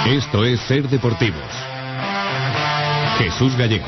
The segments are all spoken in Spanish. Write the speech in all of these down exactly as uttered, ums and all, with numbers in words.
Esto es Ser Deportivos. Jesús Gallego.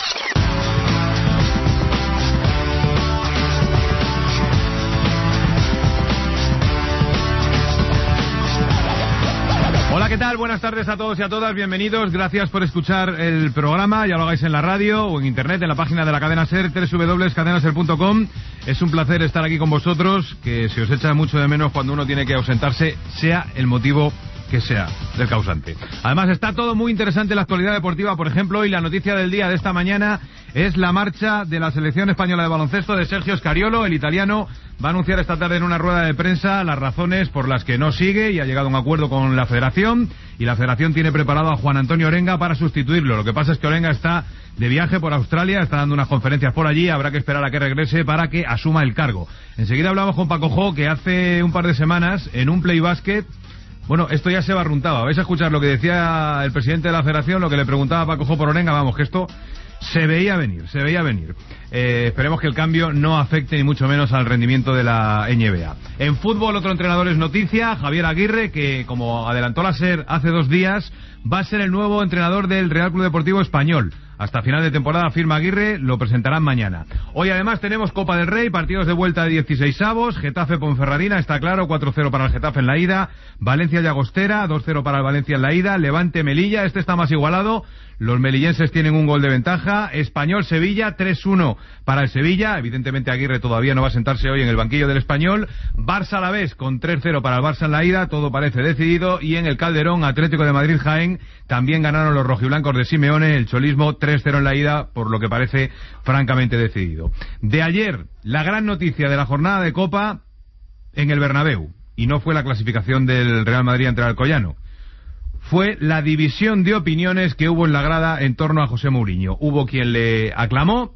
Hola, ¿qué tal? Buenas tardes a todos y a todas, bienvenidos, gracias por escuchar el programa, ya lo hagáis en la radio o en internet, en la página de la cadena SER, doble u doble u doble u punto cadena ser punto com. Es un placer estar aquí con vosotros, que se os echa mucho de menos cuando uno tiene que ausentarse, sea el motivo que sea del causante. Además está todo muy interesante en la actualidad deportiva. Por ejemplo, hoy la noticia del día de esta mañana es la marcha de la selección española de baloncesto de Sergio Scariolo. El italiano va a anunciar esta tarde en una rueda de prensa las razones por las que no sigue y ha llegado a un acuerdo con la federación, y la federación tiene preparado a Juan Antonio Orenga para sustituirlo. Lo que pasa es que Orenga está de viaje por Australia, está dando unas conferencias por allí, habrá que esperar a que regrese para que asuma el cargo. Enseguida hablamos con Paco Jo, que hace un par de semanas en un Play Basket, bueno, esto ya se barruntaba. Vais a escuchar lo que decía el presidente de la federación, lo que le preguntaba a Paco Jo por Orenga. Vamos, que esto se veía venir, se veía venir. Eh, esperemos que el cambio no afecte ni mucho menos al rendimiento de la N B A. En fútbol, otro entrenador es noticia, Javier Aguirre, que como adelantó la SER hace dos días, va a ser el nuevo entrenador del Real Club Deportivo Español. Hasta final de temporada firma Aguirre, lo presentarán mañana. Hoy además tenemos Copa del Rey, partidos de vuelta de dieciseisavos, Getafe-Ponferradina, está claro, cuatro cero para el Getafe en la ida, Valencia-Llagostera, dos cero para el Valencia en la ida, Levante-Melilla, este está más igualado, los melillenses tienen un gol de ventaja, Español-Sevilla, tres uno para el Sevilla, evidentemente Aguirre todavía no va a sentarse hoy en el banquillo del Español, Barça-Alavés con tres cero para el Barça en la ida, todo parece decidido, y en el Calderón, Atlético de Madrid-Jaén, también ganaron los rojiblancos de Simeone, el cholismo tres cero en la ida, por lo que parece francamente decidido. De ayer, la gran noticia de la jornada de Copa en el Bernabéu, y no fue la clasificación del Real Madrid ante el Alcoyano, fue la división de opiniones que hubo en la grada en torno a José Mourinho. Hubo quien le aclamó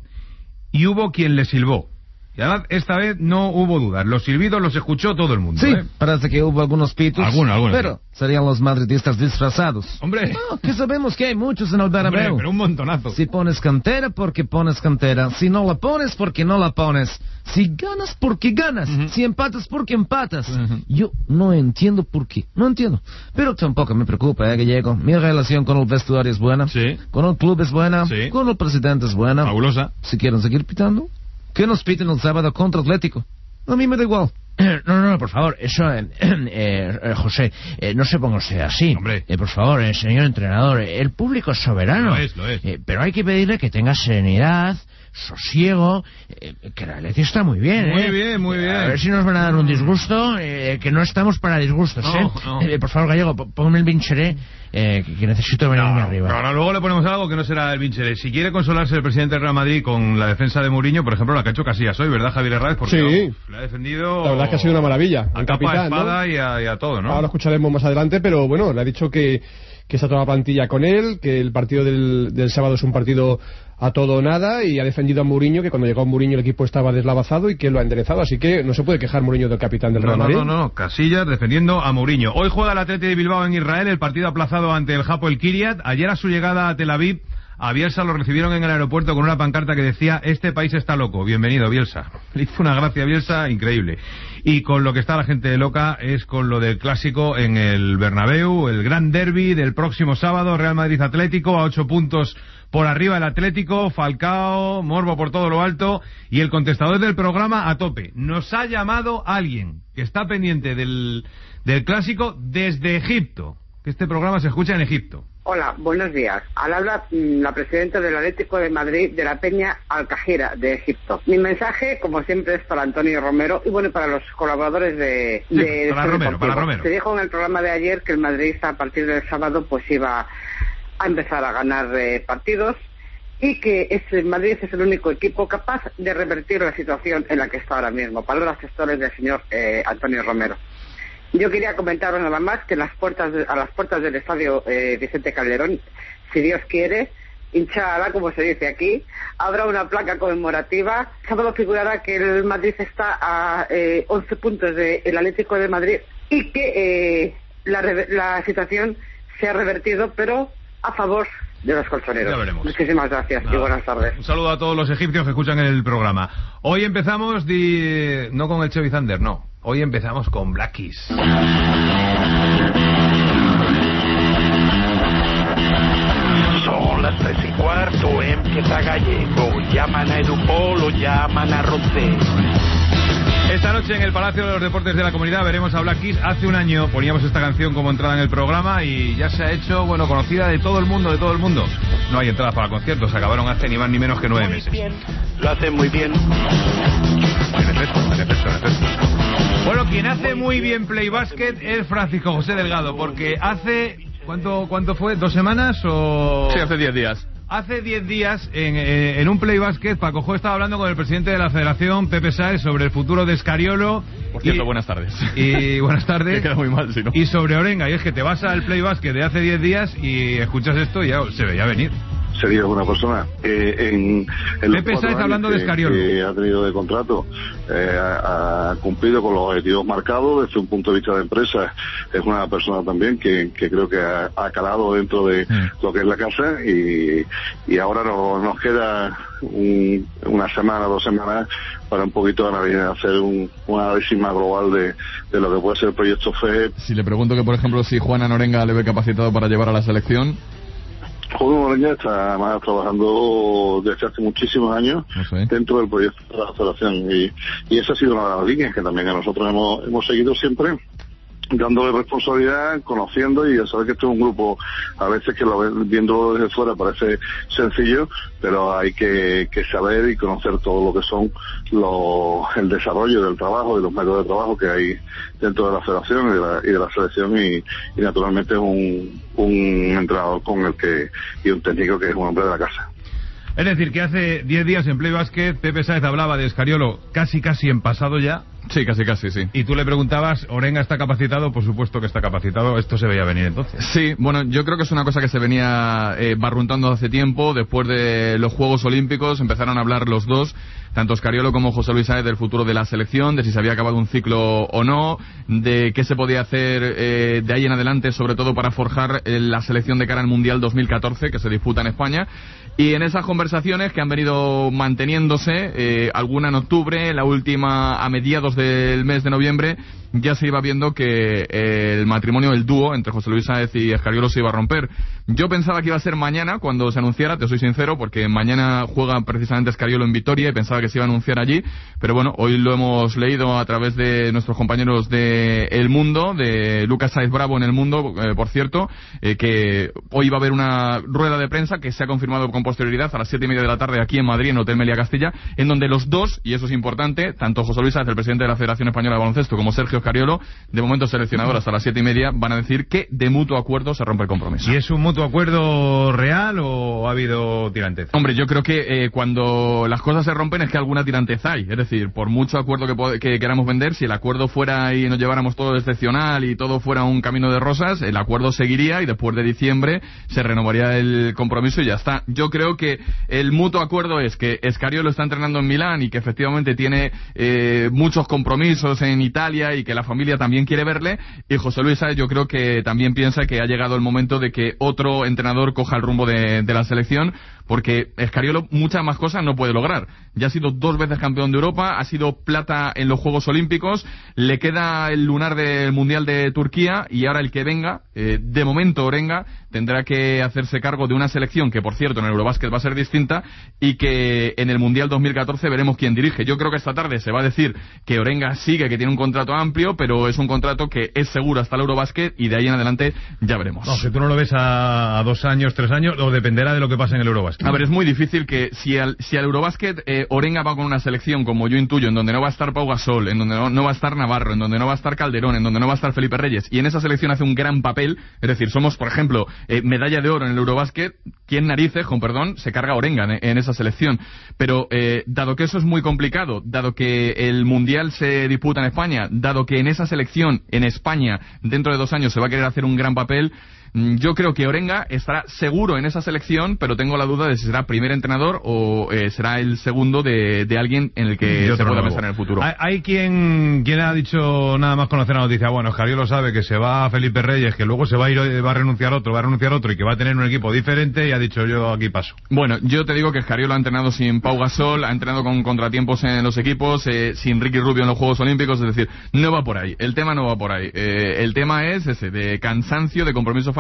y hubo quien le silbó. Y además, esta vez no hubo dudas. Los silbidos los escuchó todo el mundo. Sí, ¿eh? parece que hubo algunos pitos. Algunos, algunos. Pero serían los madridistas disfrazados. Hombre. No, que sabemos que hay muchos en el Bernabéu. Hombre, pero un montonazo. Si pones cantera, porque pones cantera. Si no la pones, porque no la pones. Si ganas, porque ganas. Uh-huh. Si empatas, porque empatas. Uh-huh. Yo no entiendo por qué. No entiendo. Pero tampoco me preocupa, ¿eh, Gallego? Mi relación con el vestuario es buena. Sí. Con el club es buena. Sí. Con el presidente es buena. Fabulosa. Si quieren seguir pitando, que nos piten el sábado contra Atlético. A mí me da igual. No, no, no, por favor, eso, eh, eh, José, eh, no se ponga usted así. Hombre. Eh, por favor, eh, señor entrenador, eh, el público es soberano. Lo es, lo es. Eh, pero hay que pedirle que tenga serenidad, sosiego, eh, que la Leti está muy bien, Muy ¿eh? bien, muy bien. A ver si nos van a dar un disgusto, eh, que no estamos para disgustos, no, ¿eh? No. Eh, por favor, Gallego, ponme el vincheré, eh, que, que necesito venirme no, arriba. No, no, luego le ponemos algo que no será el vincheré. Si quiere consolarse el presidente del Real Madrid con la defensa de Mourinho, por ejemplo, la que ha hecho Casillas hoy, ¿verdad, Javier Herráez? Porque sí. Uf, le ha defendido... La verdad es que ha sido una maravilla. A el capa capitán, espada, ¿no? y, a, y a todo, ¿no? Ahora lo escucharemos más adelante, pero bueno, le ha dicho que, que está toda la plantilla con él, que el partido del, del sábado es un partido a todo o nada, y ha defendido a Mourinho, que cuando llegó Mourinho el equipo estaba deslavazado y que lo ha enderezado, así que no se puede quejar Mourinho del capitán del Real no, Madrid. No, no, no, Casillas defendiendo a Mourinho. Hoy juega el Athletic de Bilbao en Israel, el partido aplazado ante el Hapoel Kiryat. Ayer a su llegada a Tel Aviv, a Bielsa lo recibieron en el aeropuerto con una pancarta que decía: este país está loco, bienvenido Bielsa. Le hizo una gracia a Bielsa increíble. Y con lo que está la gente loca es con lo del clásico en el Bernabéu, el gran derbi del próximo sábado, Real Madrid Atlético, a ocho puntos por arriba el Atlético, Falcao, morbo por todo lo alto, y el contestador del programa a tope. Nos ha llamado alguien que está pendiente del, del clásico desde Egipto, que este programa se escucha en Egipto. Hola, buenos días. Al habla la presidenta del Atlético de Madrid de la Peña Al-Qahira de Egipto. Mi mensaje, como siempre, es para Antonio Romero y bueno, para los colaboradores de... Sí, de para Romero, para Romero. Se dijo en el programa de ayer que el Madrid a partir del sábado pues iba a empezar a ganar eh, partidos y que ese Madrid es el único equipo capaz de revertir la situación en la que está ahora mismo. Palabras textuales del señor eh, Antonio Romero. Yo quería comentaros nada más que en las puertas de, a las puertas del estadio eh, Vicente Calderón, si Dios quiere, hinchada, como se dice aquí, habrá una placa conmemorativa. Sábado figurará que el Madrid está a eh, once puntos del Atlético de Madrid y que eh, la, la situación se ha revertido, pero a favor de los colchoneros. Ya veremos. Muchísimas gracias. Nada. Y buenas tardes. Un saludo a todos los egipcios que escuchan el programa. Hoy empezamos di... no con el Chevy Thunder, no. Hoy empezamos con Black Keys. las tres y cuarto empieza Gallego, llaman a Edupol o llaman a Rosé. Esta noche en el Palacio de los Deportes de la Comunidad veremos a Black Keys. Hace un año poníamos esta canción como entrada en el programa y ya se ha hecho, bueno, conocida de todo el mundo, de todo el mundo. No hay entradas para conciertos, se acabaron hace ni más ni menos que nueve meses. Muy bien, lo hacen muy bien. En efecto, en efecto, en efecto. Bueno, quien hace muy bien Play Basket es Francisco José Delgado, porque hace... ¿Cuánto, cuánto fue? ¿Dos semanas o...? Sí, hace diez días. Hace diez días, en, en, en un Play Basket, Paco Jo estaba hablando con el presidente de la Federación, Pepe Sáez, sobre el futuro de Escariolo. Por cierto, y, buenas tardes. Y buenas tardes. Me queda muy mal, si no. Y sobre Orenga, y es que te vas al Play Basket de hace diez días y escuchas esto y ya se veía venir. Sería una persona eh, en, en los Pepe Sáez hablando de Escariolo, que ha tenido de contrato, eh, ha, ha cumplido con los objetivos marcados desde un punto de vista de empresa. Es una persona también que, que creo que ha, ha calado dentro de mm. lo que es la casa y, y ahora no, nos queda un, una semana, dos semanas para un poquito analizar, hacer un, un análisis más global de, de lo que puede ser el proyecto F E P. Si le pregunto que, por ejemplo, si Juan Orenga le ve capacitado para llevar a la selección... Juan Orenga está más trabajando desde hace muchísimos años no sé. dentro del proyecto de la federación y, y esa ha sido una de las líneas que también a nosotros hemos, hemos seguido siempre, dándole responsabilidad, conociendo, y ya sabes que esto es un grupo, a veces que lo ven, viendo desde fuera parece sencillo, pero hay que, que saber y conocer todo lo que son los, el desarrollo del trabajo y los métodos de trabajo que hay dentro de la federación y de la, y de la selección y, y naturalmente es un, un entrenador con el que, y un técnico que es un hombre de la casa. Es decir, que hace diez días en Play Basket Pepe Sáez hablaba de Escariolo casi casi en pasado ya. Sí, casi casi, sí. Y tú le preguntabas, ¿Orenga está capacitado? Por supuesto que está capacitado. Esto se veía venir entonces. Sí, bueno, yo creo que es una cosa que se venía eh, barruntando hace tiempo. Después de los Juegos Olímpicos empezaron a hablar los dos, tanto Escariolo como José Luis Sáez, del futuro de la selección, de si se había acabado un ciclo o no, de qué se podía hacer eh, de ahí en adelante, sobre todo para forjar eh, la selección de cara al Mundial dos mil catorce, que se disputa en España. Y en esas conversaciones que han venido manteniéndose, eh, alguna en octubre, la última a mediados del mes de noviembre, ya se iba viendo que eh, el matrimonio, el dúo entre José Luis Sáez y Escariolo se iba a romper. Yo pensaba que iba a ser mañana cuando se anunciara, te soy sincero, porque mañana juega precisamente Escariolo en Vitoria y pensaba que se iba a anunciar allí, pero bueno, hoy lo hemos leído a través de nuestros compañeros de El Mundo, de Lucas Sáez Bravo en El Mundo, eh, por cierto, eh, que hoy va a haber una rueda de prensa que se ha confirmado con posterioridad a las siete y media de la tarde aquí en Madrid, en Hotel Meliá Castilla, en donde los dos, y eso es importante, tanto José Luis Sáez, el presidente de la Federación Española de Baloncesto, como Sergio Escariolo, de momento seleccionador hasta las siete y media, van a decir que de mutuo acuerdo se rompe el compromiso. ¿Y es un mutuo acuerdo real o ha habido tirantez? Hombre, yo creo que eh, cuando las cosas se rompen es que alguna tirantez hay. Es decir, por mucho acuerdo que, que queramos vender, si el acuerdo fuera y nos lleváramos todo excepcional y todo fuera un camino de rosas, el acuerdo seguiría y después de diciembre se renovaría el compromiso y ya está. Yo creo que el mutuo acuerdo es que Escariolo está entrenando en Milán y que efectivamente tiene eh, muchos compromisos en Italia y que la familia también quiere verle, y José Luis Sáez yo creo que también piensa que ha llegado el momento de que otro entrenador coja el rumbo de, de la selección, porque Escariolo muchas más cosas no puede lograr. Ya ha sido dos veces campeón de Europa, ha sido plata en los Juegos Olímpicos, le queda el lunar del Mundial de Turquía y ahora el que venga, eh, de momento Orenga, tendrá que hacerse cargo de una selección que, por cierto, en el Eurobásquet va a ser distinta y que en el Mundial dos mil catorce veremos quién dirige. Yo creo que esta tarde se va a decir que Orenga sigue, que tiene un contrato amplio, pero es un contrato que es seguro hasta el Eurobásquet y de ahí en adelante ya veremos. No, que tú no lo ves a, a dos años, tres años, o dependerá de lo que pase en el Eurobásquet. A ver, es muy difícil que si al, si al Eurobásquet eh, Orenga va con una selección, como yo intuyo, en donde no va a estar Pau Gasol, en donde no, no va a estar Navarro, en donde no va a estar Calderón, en donde no va a estar Felipe Reyes, y en esa selección hace un gran papel, es decir, somos, por ejemplo, eh, medalla de oro en el Eurobásquet, ¿quién narices, con perdón, se carga Orenga en, en esa selección? Pero, eh, dado que eso es muy complicado, dado que el Mundial se disputa en España, dado que en esa selección, en España, dentro de dos años se va a querer hacer un gran papel, yo creo que Orenga estará seguro en esa selección, pero tengo la duda de si será primer entrenador o eh, será el segundo de, de alguien en el que se pueda pensar en el futuro. Hay, hay quien, quien ha dicho nada más conocer la noticia, bueno, Escariolo sabe que se va a Felipe Reyes, que luego se va a ir, va a renunciar otro, va a renunciar otro y que va a tener un equipo diferente, y ha dicho yo aquí paso. Bueno, yo te digo que Escariolo ha entrenado sin Pau Gasol, ha entrenado con contratiempos en los equipos, eh, sin Ricky Rubio en los Juegos Olímpicos, es decir, no va por ahí, el tema no va por ahí. Eh, el tema es ese, de cansancio, de compromiso familiar,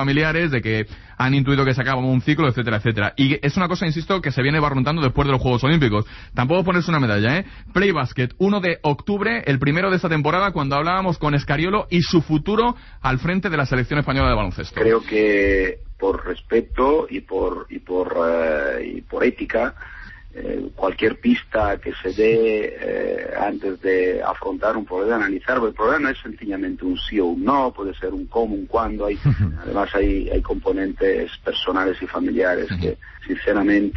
familiares, de que han intuido que se acaba un ciclo, etcétera, etcétera. Y es una cosa, insisto, que se viene barruntando después de los Juegos Olímpicos. Tampoco ponerse una medalla, ¿eh? Play Basket, uno de octubre, el primero de esta temporada, cuando hablábamos con Escariolo y su futuro al frente de la selección española de baloncesto. Creo que por respeto y por y por uh, y por ética, eh, cualquier pista que se dé eh, antes de afrontar un problema, analizar, el problema no es sencillamente un sí o un no, puede ser un cómo, un cuándo, hay, además hay, hay componentes personales y familiares que sinceramente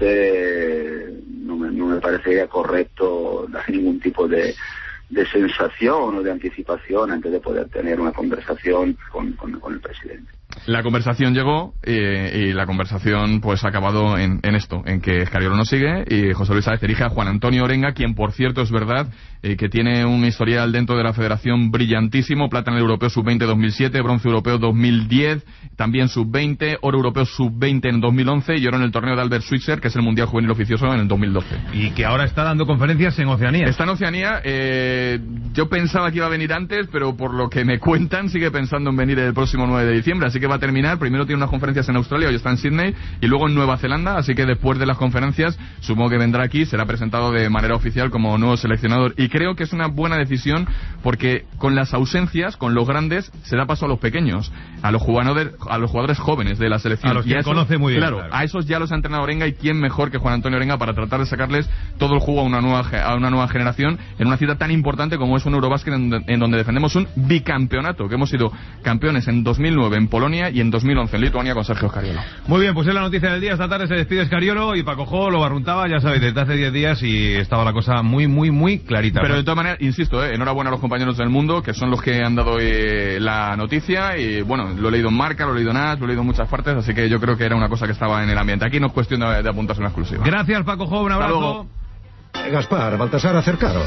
eh, no, me, no me parecería correcto dar ningún tipo de de sensación o de anticipación antes de poder tener una conversación con, con, con el presidente. La conversación llegó eh, y la conversación pues ha acabado en, en esto, en que Escariolo no sigue y José Luis Sáez elige a Juan Antonio Orenga, quien por cierto es verdad eh, que tiene un historial dentro de la federación brillantísimo: plata en el europeo sub veinte dos mil siete, bronce europeo dos mil diez, también sub veinte, oro europeo sub veinte en dos mil once y oro en el torneo de Albert Schweitzer, que es el mundial juvenil oficioso, en el dos mil doce. Y que ahora está dando conferencias en Oceanía. Está en Oceanía, eh, yo pensaba que iba a venir antes, pero por lo que me cuentan sigue pensando en venir el próximo nueve de diciembre, así que va a terminar. Primero tiene unas conferencias en Australia, hoy está en Sydney, y luego en Nueva Zelanda, así que después de las conferencias supongo que vendrá aquí, será presentado de manera oficial como nuevo seleccionador, y creo que es una buena decisión porque con las ausencias, con los grandes, se da paso a los pequeños, a los jugadores, a los jugadores jóvenes de la selección. A los y que a esos, conoce muy bien. Claro, claro, a esos ya los ha entrenado Orenga, y quién mejor que Juan Antonio Orenga para tratar de sacarles todo el jugo a una nueva, a una nueva generación en una cita tan importante como es un Eurobasket en, en donde defendemos un bicampeonato, que hemos sido campeones en dos mil nueve en Polonia y en dos mil once en Lituania con Sergio Escariolo. Muy bien, pues es la noticia del día. Esta tarde se despide Escariolo y Paco Jo lo barruntaba, ya sabéis, desde hace diez días y estaba la cosa muy, muy, muy clarita. Pero ¿no? de todas maneras, insisto, eh, enhorabuena a los compañeros del Mundo, que son los que han dado eh, la noticia, y bueno, lo he leído en Marca, lo he leído en As, lo he leído en muchas partes, así que yo creo que era una cosa que estaba en el ambiente. Aquí no es cuestión de, de apuntarse una exclusiva. Gracias, Paco Jo, un abrazo. Hasta luego. Gaspar, Baltasar, acercaros.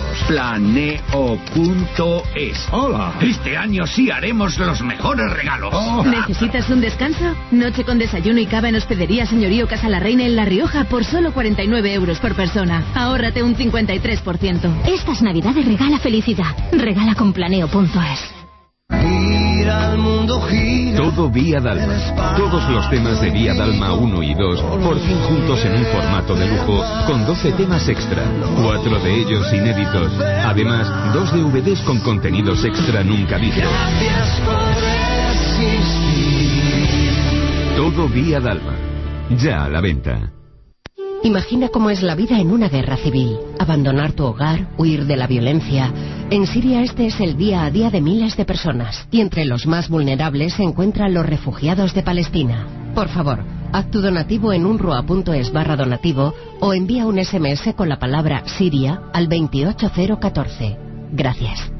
Planeo punto es. Hola. Este año sí haremos los mejores regalos. Oh. ¿Necesitas un descanso? Noche con desayuno y cava en Hospedería Señorío Casa La Reina en La Rioja por solo cuarenta y nueve euros por persona. Ahórrate un cincuenta y tres por ciento. Estas navidades regala felicidad. Regala con Planeo punto es. Gira el mundo, gira. Todo Vía Dalma. Todos los temas de Vía Dalma uno y dos, por fin juntos en un formato de lujo, con doce temas extra, cuatro de ellos inéditos. Además, dos D V Ds con contenidos extra nunca vistos. Gracias por existir. Todo Vía Dalma. Ya a la venta. Imagina cómo es la vida en una guerra civil. Abandonar tu hogar, huir de la violencia. En Siria este es el día a día de miles de personas. Y entre los más vulnerables se encuentran los refugiados de Palestina. Por favor, haz tu donativo en unrua punto es barra donativo o envía un S M S con la palabra Siria al veintiocho cero catorce. Gracias.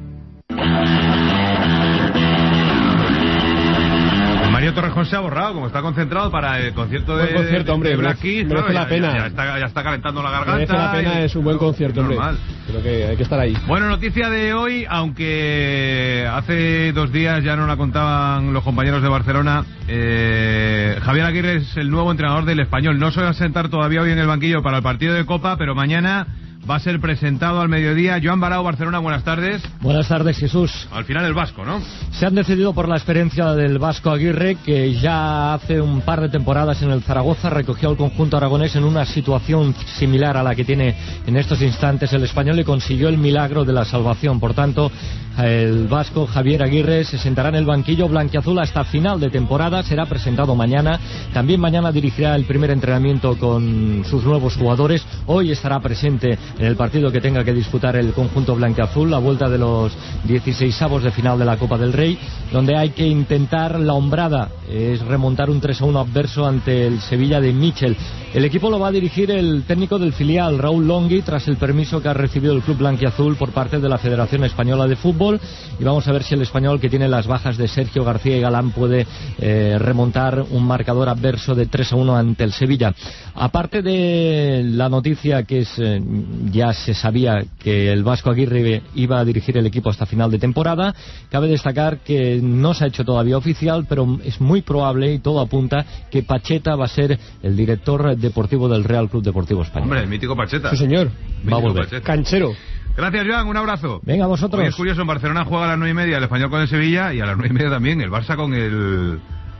Mario Torrejón se ha borrado, como está concentrado para el concierto de, buen concierto, hombre, de Black Keys, merece claro, la ya, pena. Ya, ya, está, ya está calentando la garganta. Merece la pena, y, es un buen concierto, hombre. Normal. Creo que hay que estar ahí. Bueno, noticia de hoy, aunque hace dos días ya no la contaban los compañeros de Barcelona, eh, Javier Aguirre es el nuevo entrenador del Español. No se va a sentar todavía hoy en el banquillo para el partido de Copa, pero mañana va a ser presentado al mediodía. Joan Barao, Barcelona, buenas tardes. Buenas tardes, Jesús. Al final el vasco, ¿no? Se han decidido por la experiencia del Vasco Aguirre, que ya hace un par de temporadas en el Zaragoza recogió al conjunto aragonés en una situación similar a la que tiene en estos instantes el Español y consiguió el milagro de la salvación. Por tanto, el vasco Javier Aguirre se sentará en el banquillo blanquiazul hasta final de temporada. Será presentado mañana. También mañana dirigirá el primer entrenamiento con sus nuevos jugadores. Hoy estará presente en el partido que tenga que disputar el conjunto blanquiazul, la vuelta de los dieciseisavos de final de la Copa del Rey, donde hay que intentar la hombrada, es remontar un tres a uno adverso ante el Sevilla de Michel. El equipo lo va a dirigir el técnico del filial, Raúl Longhi, tras el permiso que ha recibido el club blanquiazul por parte de la Federación Española de Fútbol, y vamos a ver si el Español, que tiene las bajas de Sergio García y Galán, puede eh, remontar un marcador adverso de tres a uno ante el Sevilla. Aparte de la noticia que es eh, ya se sabía que el Vasco Aguirre iba a dirigir el equipo hasta final de temporada, cabe destacar que no se ha hecho todavía oficial, pero es muy probable y todo apunta que Pacheta va a ser el director deportivo del Real Club Deportivo Español. Hombre, el mítico Pacheta. Sí, señor. Va a volver. Pacheta. Canchero. Gracias, Joan, un abrazo. Venga, vosotros. Hoy es curioso, en Barcelona juega a las nueve y media el Español con el Sevilla y a las nueve y media también el Barça con el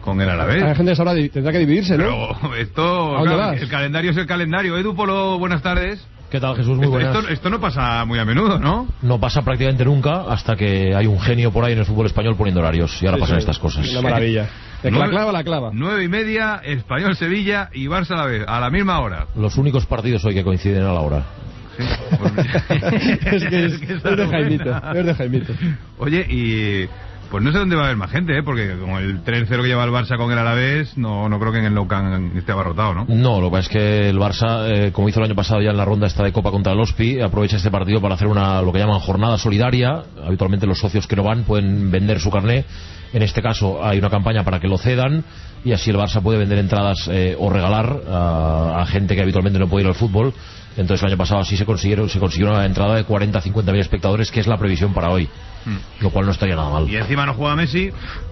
con el Alavés. La gente ahora tendrá que dividirse, ¿no? Pero esto, claro, el calendario es el calendario. Edu Polo, buenas tardes. ¿Qué tal, Jesús? Muy buenas. Esto, esto no pasa muy a menudo, ¿no? No pasa prácticamente nunca hasta que hay un genio por ahí en el fútbol español poniendo horarios y ahora Sí, pasan sí. estas cosas. Una maravilla. De la clava a la clava. Nueve y media, Español Sevilla y Barça a la vez, a la misma hora. Los únicos partidos hoy que coinciden a la hora. Sí, pues... es que es, es de Jaimito, es de Jaimito. Oye, y pues no sé dónde va a haber más gente, ¿eh? Porque como el tres cero que lleva el Barça con el Alavés, no, no creo que en el Nou Camp esté abarrotado, ¿no? No, lo que pasa es que el Barça, eh, como hizo el año pasado ya en la ronda esta de Copa contra el Ospi, aprovecha este partido para hacer una lo que llaman jornada solidaria. Habitualmente los socios que no van pueden vender su carné. En este caso hay una campaña para que lo cedan y así el Barça puede vender entradas eh, o regalar a, a gente que habitualmente no puede ir al fútbol. Entonces el año pasado así se consiguieron se consiguió una entrada de cuarenta a cincuenta mil espectadores, que es la previsión para hoy, hmm. lo cual no estaría nada mal. Y encima no juega Messi.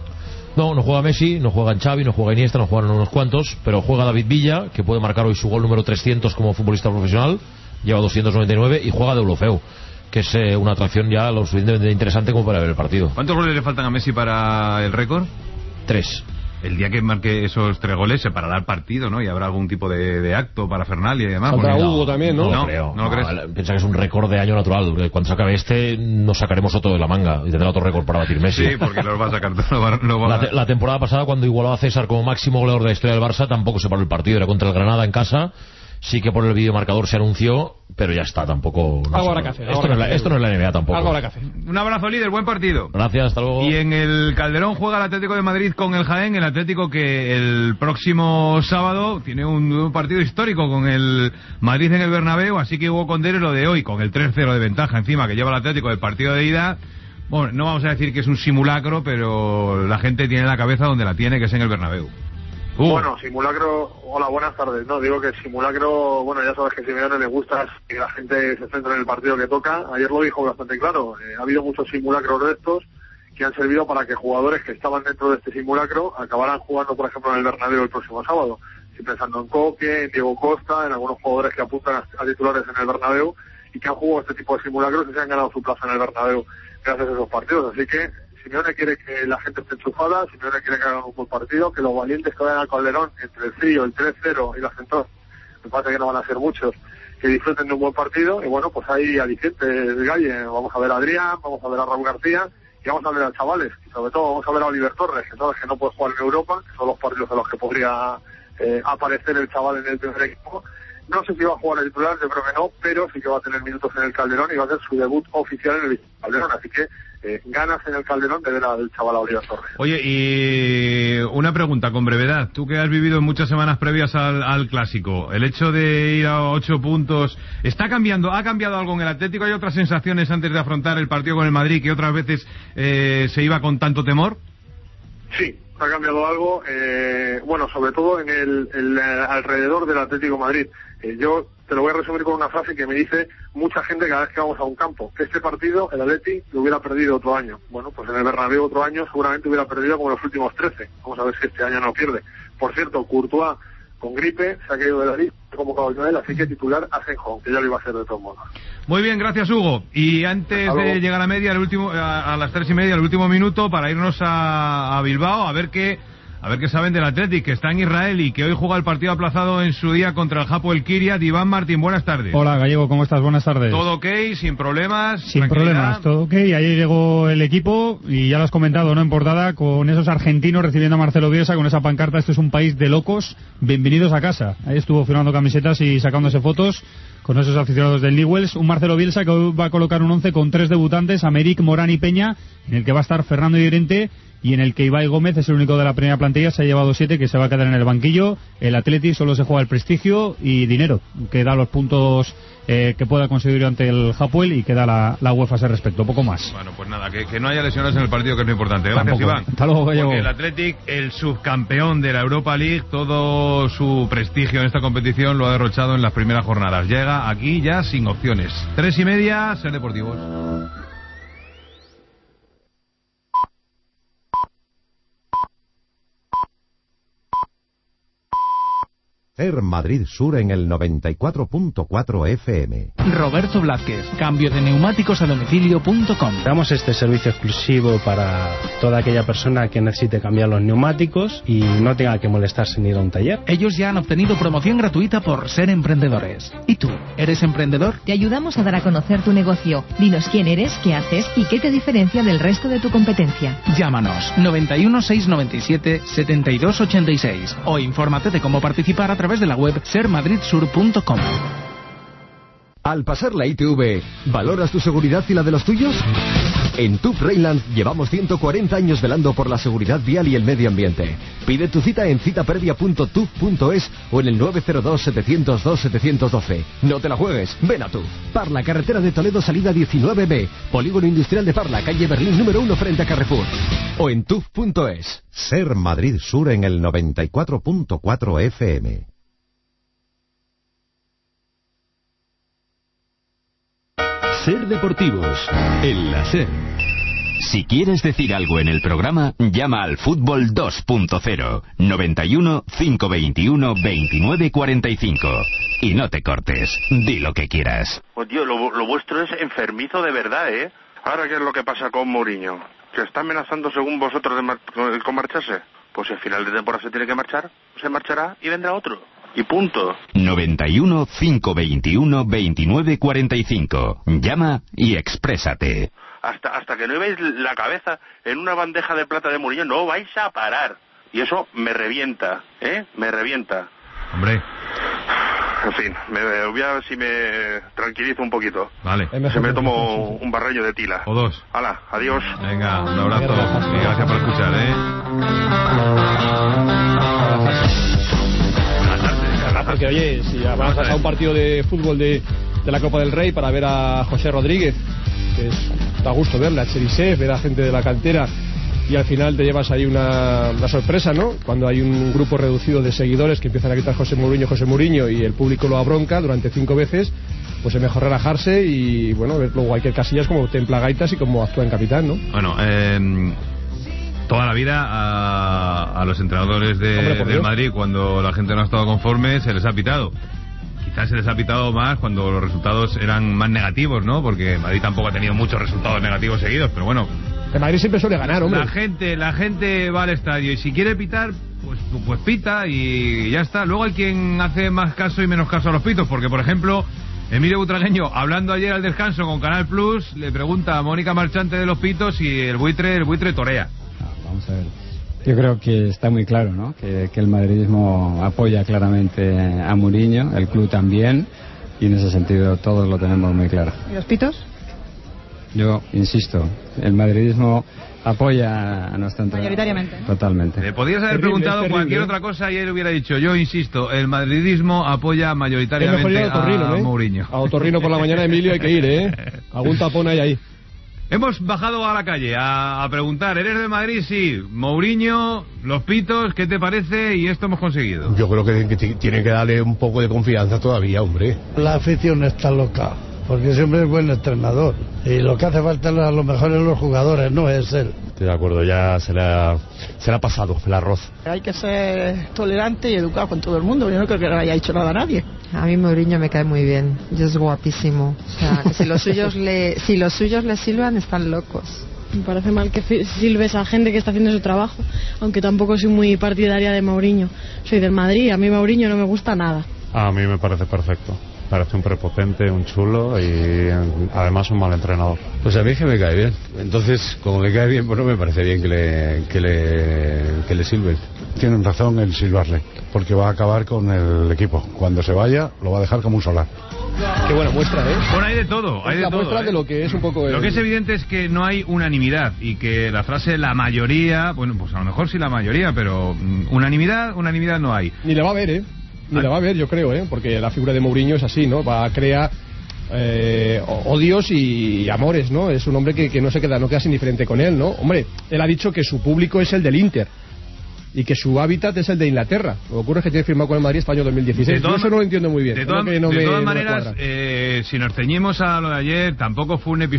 No, no juega Messi, no juega Xavi, no juega Iniesta, no juegan unos cuantos, pero juega David Villa, que puede marcar hoy su gol número trescientos como futbolista profesional, lleva doscientos noventa y nueve, y juega Deulofeu, que es eh, una atracción ya lo suficientemente interesante como para ver el partido. ¿Cuántos goles le faltan a Messi para el récord? Tres. El día que marque esos tres goles se parará el partido, ¿no? Y habrá algún tipo de, de acto para Fernández y demás. Falta Hugo también, ¿no? No, No, lo creo. ¿no lo crees? No, piensa que es un récord de año natural. Cuando se acabe este, nos sacaremos otro de la manga y tendrá otro récord para batir Messi. Sí, porque los va a sacar. Lo va, lo va la, a... te, la temporada pasada, cuando igualó a César como máximo goleador de la historia del Barça, tampoco se paró el partido. Era contra el Granada en casa. Sí que por el videomarcador se anunció, pero ya está, tampoco... No algo sé, habrá que hacer. Esto, no es la, esto no es la N B A tampoco. Algo habrá que hacer. Un abrazo, líder, buen partido. Gracias, hasta luego. Y en el Calderón juega el Atlético de Madrid con el Jaén, el Atlético que el próximo sábado tiene un, un partido histórico con el Madrid en el Bernabéu, así que Hugo Condero lo de hoy, con el tres cero de ventaja encima que lleva el Atlético del partido de ida. Bueno, no vamos a decir que es un simulacro, pero la gente tiene la cabeza donde la tiene, que es en el Bernabéu. Uh. Bueno, simulacro, hola, buenas tardes. No, digo que el simulacro, bueno, ya sabes que a Simeone le gusta que la gente se centre en el partido que toca. Ayer lo dijo bastante claro, eh, ha habido muchos simulacros de estos que han servido para que jugadores que estaban dentro de este simulacro acabaran jugando, por ejemplo, en el Bernabéu el próximo sábado. Estoy pensando en Coque, en Diego Costa, en algunos jugadores que apuntan a, a titulares en el Bernabéu y que han jugado este tipo de simulacros y se han ganado su plaza en el Bernabéu gracias a esos partidos. Así que Simeone quiere que la gente esté enchufada, Simeone quiere que hagan un buen partido, que los valientes que vayan al Calderón entre el frío, el tres cero y la central, me parece que no van a ser muchos, que disfruten de un buen partido. Y bueno, pues hay alicientes de Galle, vamos a ver a Adrián, vamos a ver a Raúl García y vamos a ver a chavales, y sobre todo vamos a ver a Oliver Torres, que sabes que no puede jugar en Europa, que son los partidos en los que podría eh, aparecer el chaval en el primer equipo. No sé si va a jugar el titular, yo creo que no, pero sí que va a tener minutos en el Calderón y va a hacer su debut oficial en el Calderón, así que Eh, ganas en el Calderón de ver al chaval Oliver Torres. Oye, y una pregunta con brevedad. Tú que has vivido en muchas semanas previas al, al Clásico, el hecho de ir a ocho puntos, ¿está cambiando? ¿Ha cambiado algo en el Atlético? ¿Hay otras sensaciones antes de afrontar el partido con el Madrid que otras veces eh, se iba con tanto temor? Sí, ha cambiado algo, eh, bueno, sobre todo en el, el alrededor del Atlético de Madrid. Eh, yo te lo voy a resumir con una frase que me dice mucha gente cada vez que vamos a un campo, que este partido el Atleti lo hubiera perdido otro año. Bueno, pues en el Bernabéu otro año seguramente hubiera perdido como los últimos trece. Vamos a ver si este año no pierde. Por cierto, Courtois con gripe se ha caído de la lista, como convocado él, así que titular a Senjo, que ya lo iba a hacer de todos modos. Muy bien, gracias Hugo. Y antes de llegar a media, el último, a, a las tres y media, el último minuto, para irnos a, a Bilbao, a ver qué a ver qué saben del Athletic, que está en Israel y que hoy juega el partido aplazado en su día contra el Hapoel Kiryat. Iván Martín, buenas tardes. Hola Gallego, ¿cómo estás? Buenas tardes. Todo ok, sin problemas. Sin problemas, todo ok. Ayer llegó el equipo y ya lo has comentado, ¿no? En portada, con esos argentinos recibiendo a Marcelo Bielsa con esa pancarta: esto es un país de locos, bienvenidos a casa. Ahí estuvo firmando camisetas y sacándose fotos con esos aficionados del Newell's. Un Marcelo Bielsa que hoy va a colocar un once con tres debutantes: Americ, Morán y Peña, en el que va a estar Fernando Llorente, y en el que Ibai Gómez es el único de la primera plantilla. Se ha llevado siete, que se va a quedar en el banquillo. El Athletic solo se juega el prestigio y dinero, que da los puntos eh, que pueda conseguir ante el Hapoel y que da la, la UEFA a ese respecto, poco más. Bueno, pues nada, que, que no haya lesiones en el partido, que es lo importante. Gracias, Tampoco. Iván. Hasta luego, Gallego. Porque el Athletic, el subcampeón de la Europa League, todo su prestigio en esta competición lo ha derrochado en las primeras jornadas. Llega aquí ya sin opciones. Tres y media, Ser Deportivos. Ser Madrid Sur en el noventa y cuatro punto cuatro F M. Roberto Blázquez, cambio de neumáticos a domicilio punto com. Damos este servicio exclusivo para toda aquella persona que necesite cambiar los neumáticos y no tenga que molestarse ni ir a un taller. Ellos ya han obtenido promoción gratuita por ser emprendedores. ¿Y tú, eres emprendedor? Te ayudamos a dar a conocer tu negocio. Dinos quién eres, qué haces y qué te diferencia del resto de tu competencia. Llámanos noventa y uno, seiscientos noventa y siete, setenta y dos ochenta y seis o infórmate de cómo participar a través de la web ser madrid sur punto com. Al pasar la I T V, ¿valoras tu seguridad y la de los tuyos? En T U V Rheinland llevamos ciento cuarenta años velando por la seguridad vial y el medio ambiente. Pide tu cita en citaprevia punto t u v punto es o en el nueve cero dos, setecientos dos, setecientos doce. No te la juegues, ven a T U V. Parla, carretera de Toledo, salida diecinueve B. Polígono Industrial de Parla, calle Berlín número uno frente a Carrefour. O en t u v punto es. Ser Madrid Sur en el noventa y cuatro punto cuatro F M. Ser Deportivos, en la SER. Si quieres decir algo en el programa, llama al Fútbol dos punto cero, noventa y uno, cinco veintiuno, veintinueve cuarenta y cinco. Y no te cortes, di lo que quieras. Pues tío, lo, lo vuestro es enfermizo de verdad, ¿eh? Ahora, ¿qué es lo que pasa con Mourinho? ¿Que está amenazando, según vosotros, de mar con, con marcharse? Pues si al final de temporada se tiene que marchar, se marchará y vendrá otro. Y punto. noventa y uno, cinco veintiuno, veintinueve cuarenta y cinco. Llama y exprésate. Hasta, hasta que no veáis la cabeza en una bandeja de plata de Mourinho, no vais a parar. Y eso me revienta, ¿eh? Me revienta. Hombre. En fin, me, voy a ver si me tranquilizo un poquito. Vale. Se me tomo un barreño de tila. O dos. Hala, adiós. Venga, un abrazo. Y gracias por escuchar, ¿eh? Porque, oye, si vamos a pasar un partido de fútbol de, de la Copa del Rey para ver a José Rodríguez, que es, da gusto verle, a Cherisev, ver a gente de la cantera, y al final te llevas ahí una, una sorpresa, ¿no? Cuando hay un grupo reducido de seguidores que empiezan a gritar José Mourinho, José Mourinho, y el público lo abronca durante cinco veces, pues es mejor relajarse y, bueno, ver luego Iker Casillas como templa gaitas y como actúa en capitán, ¿no? Bueno, eh... toda la vida a, a los entrenadores de, Hombre, del Madrid, cuando la gente no ha estado conforme, se les ha pitado. Quizás se les ha pitado más cuando los resultados eran más negativos, ¿no? Porque Madrid tampoco ha tenido muchos resultados negativos seguidos, pero bueno. El Madrid siempre suele ganar, hombre. La gente, la gente va al estadio y si quiere pitar, pues, pues pita y ya está. Luego hay quien hace más caso y menos caso a los pitos, porque por ejemplo, Emilio Butragueño, hablando ayer al descanso con Canal Plus, le pregunta a Mónica Marchante de los pitos y el buitre, el buitre torea. Vamos a ver. Yo creo que está muy claro, ¿no? Que, que el madridismo apoya claramente a Mourinho, el club también, y en ese sentido todos lo tenemos muy claro. ¿Y los pitos? Yo insisto, el madridismo apoya a nuestro entrenador. Mayoritariamente. Totalmente. Le podías haber terrible, preguntado cualquier otra cosa y él hubiera dicho, yo insisto, el madridismo apoya mayoritariamente a, Otorrino, a ¿eh? Mourinho. A Otorrino por la mañana, Emilio, hay que ir, ¿eh? Algún tapón hay ahí. Hemos bajado a la calle a, a preguntar, ¿eres de Madrid? Sí. Mourinho, los pitos, ¿qué te parece? Y esto hemos conseguido. Yo creo que, que tienen que darle un poco de confianza todavía, hombre. La afición está loca, porque siempre es buen entrenador. Y lo que hace falta a lo mejor es los jugadores, no es él. Estoy de acuerdo, ya se le ha, se le ha pasado el arroz. Hay que ser tolerante y educado con todo el mundo. Yo no creo que no haya hecho nada a nadie. A mí Mourinho me cae muy bien, y es guapísimo. O sea, que si los suyos le, si los suyos le silban, están locos. Me parece mal que silbes a gente que está haciendo su trabajo, aunque tampoco soy muy partidaria de Mourinho. Soy del Madrid, a mí Mourinho no me gusta nada. A mí me parece perfecto. Parece un prepotente, un chulo y además un mal entrenador. Pues a mí es que me cae bien. Entonces, como me cae bien, pues no me parece bien que le, que le, que le silben. Tienen razón en silbarle, porque va a acabar con el equipo. Cuando se vaya, lo va a dejar como un solar. Qué buena muestra, ¿eh? Bueno, hay de todo. Hay es de la todo, muestra ¿eh? de lo que es un poco... El... Lo que es evidente es que no hay unanimidad y que la frase la mayoría, bueno, pues a lo mejor sí la mayoría, pero mm, unanimidad, unanimidad no hay. Ni le va a haber, ¿eh? Ni la va a ver, yo creo, ¿eh? Porque la figura de Mourinho es así, ¿no? Va a crear eh, odios y amores, ¿no? Es un hombre que, que no se queda, no quedas indiferente con él, ¿no? Hombre, él ha dicho que su público es el del Inter. y que su hábitat es el de Inglaterra. Lo que ocurre es que tiene firmado con el Madrid hasta el año dos mil dieciséis. Yo eso no lo entiendo muy bien. De, toda, que no de me, todas no maneras, eh, si nos ceñimos a lo de ayer, tampoco fue un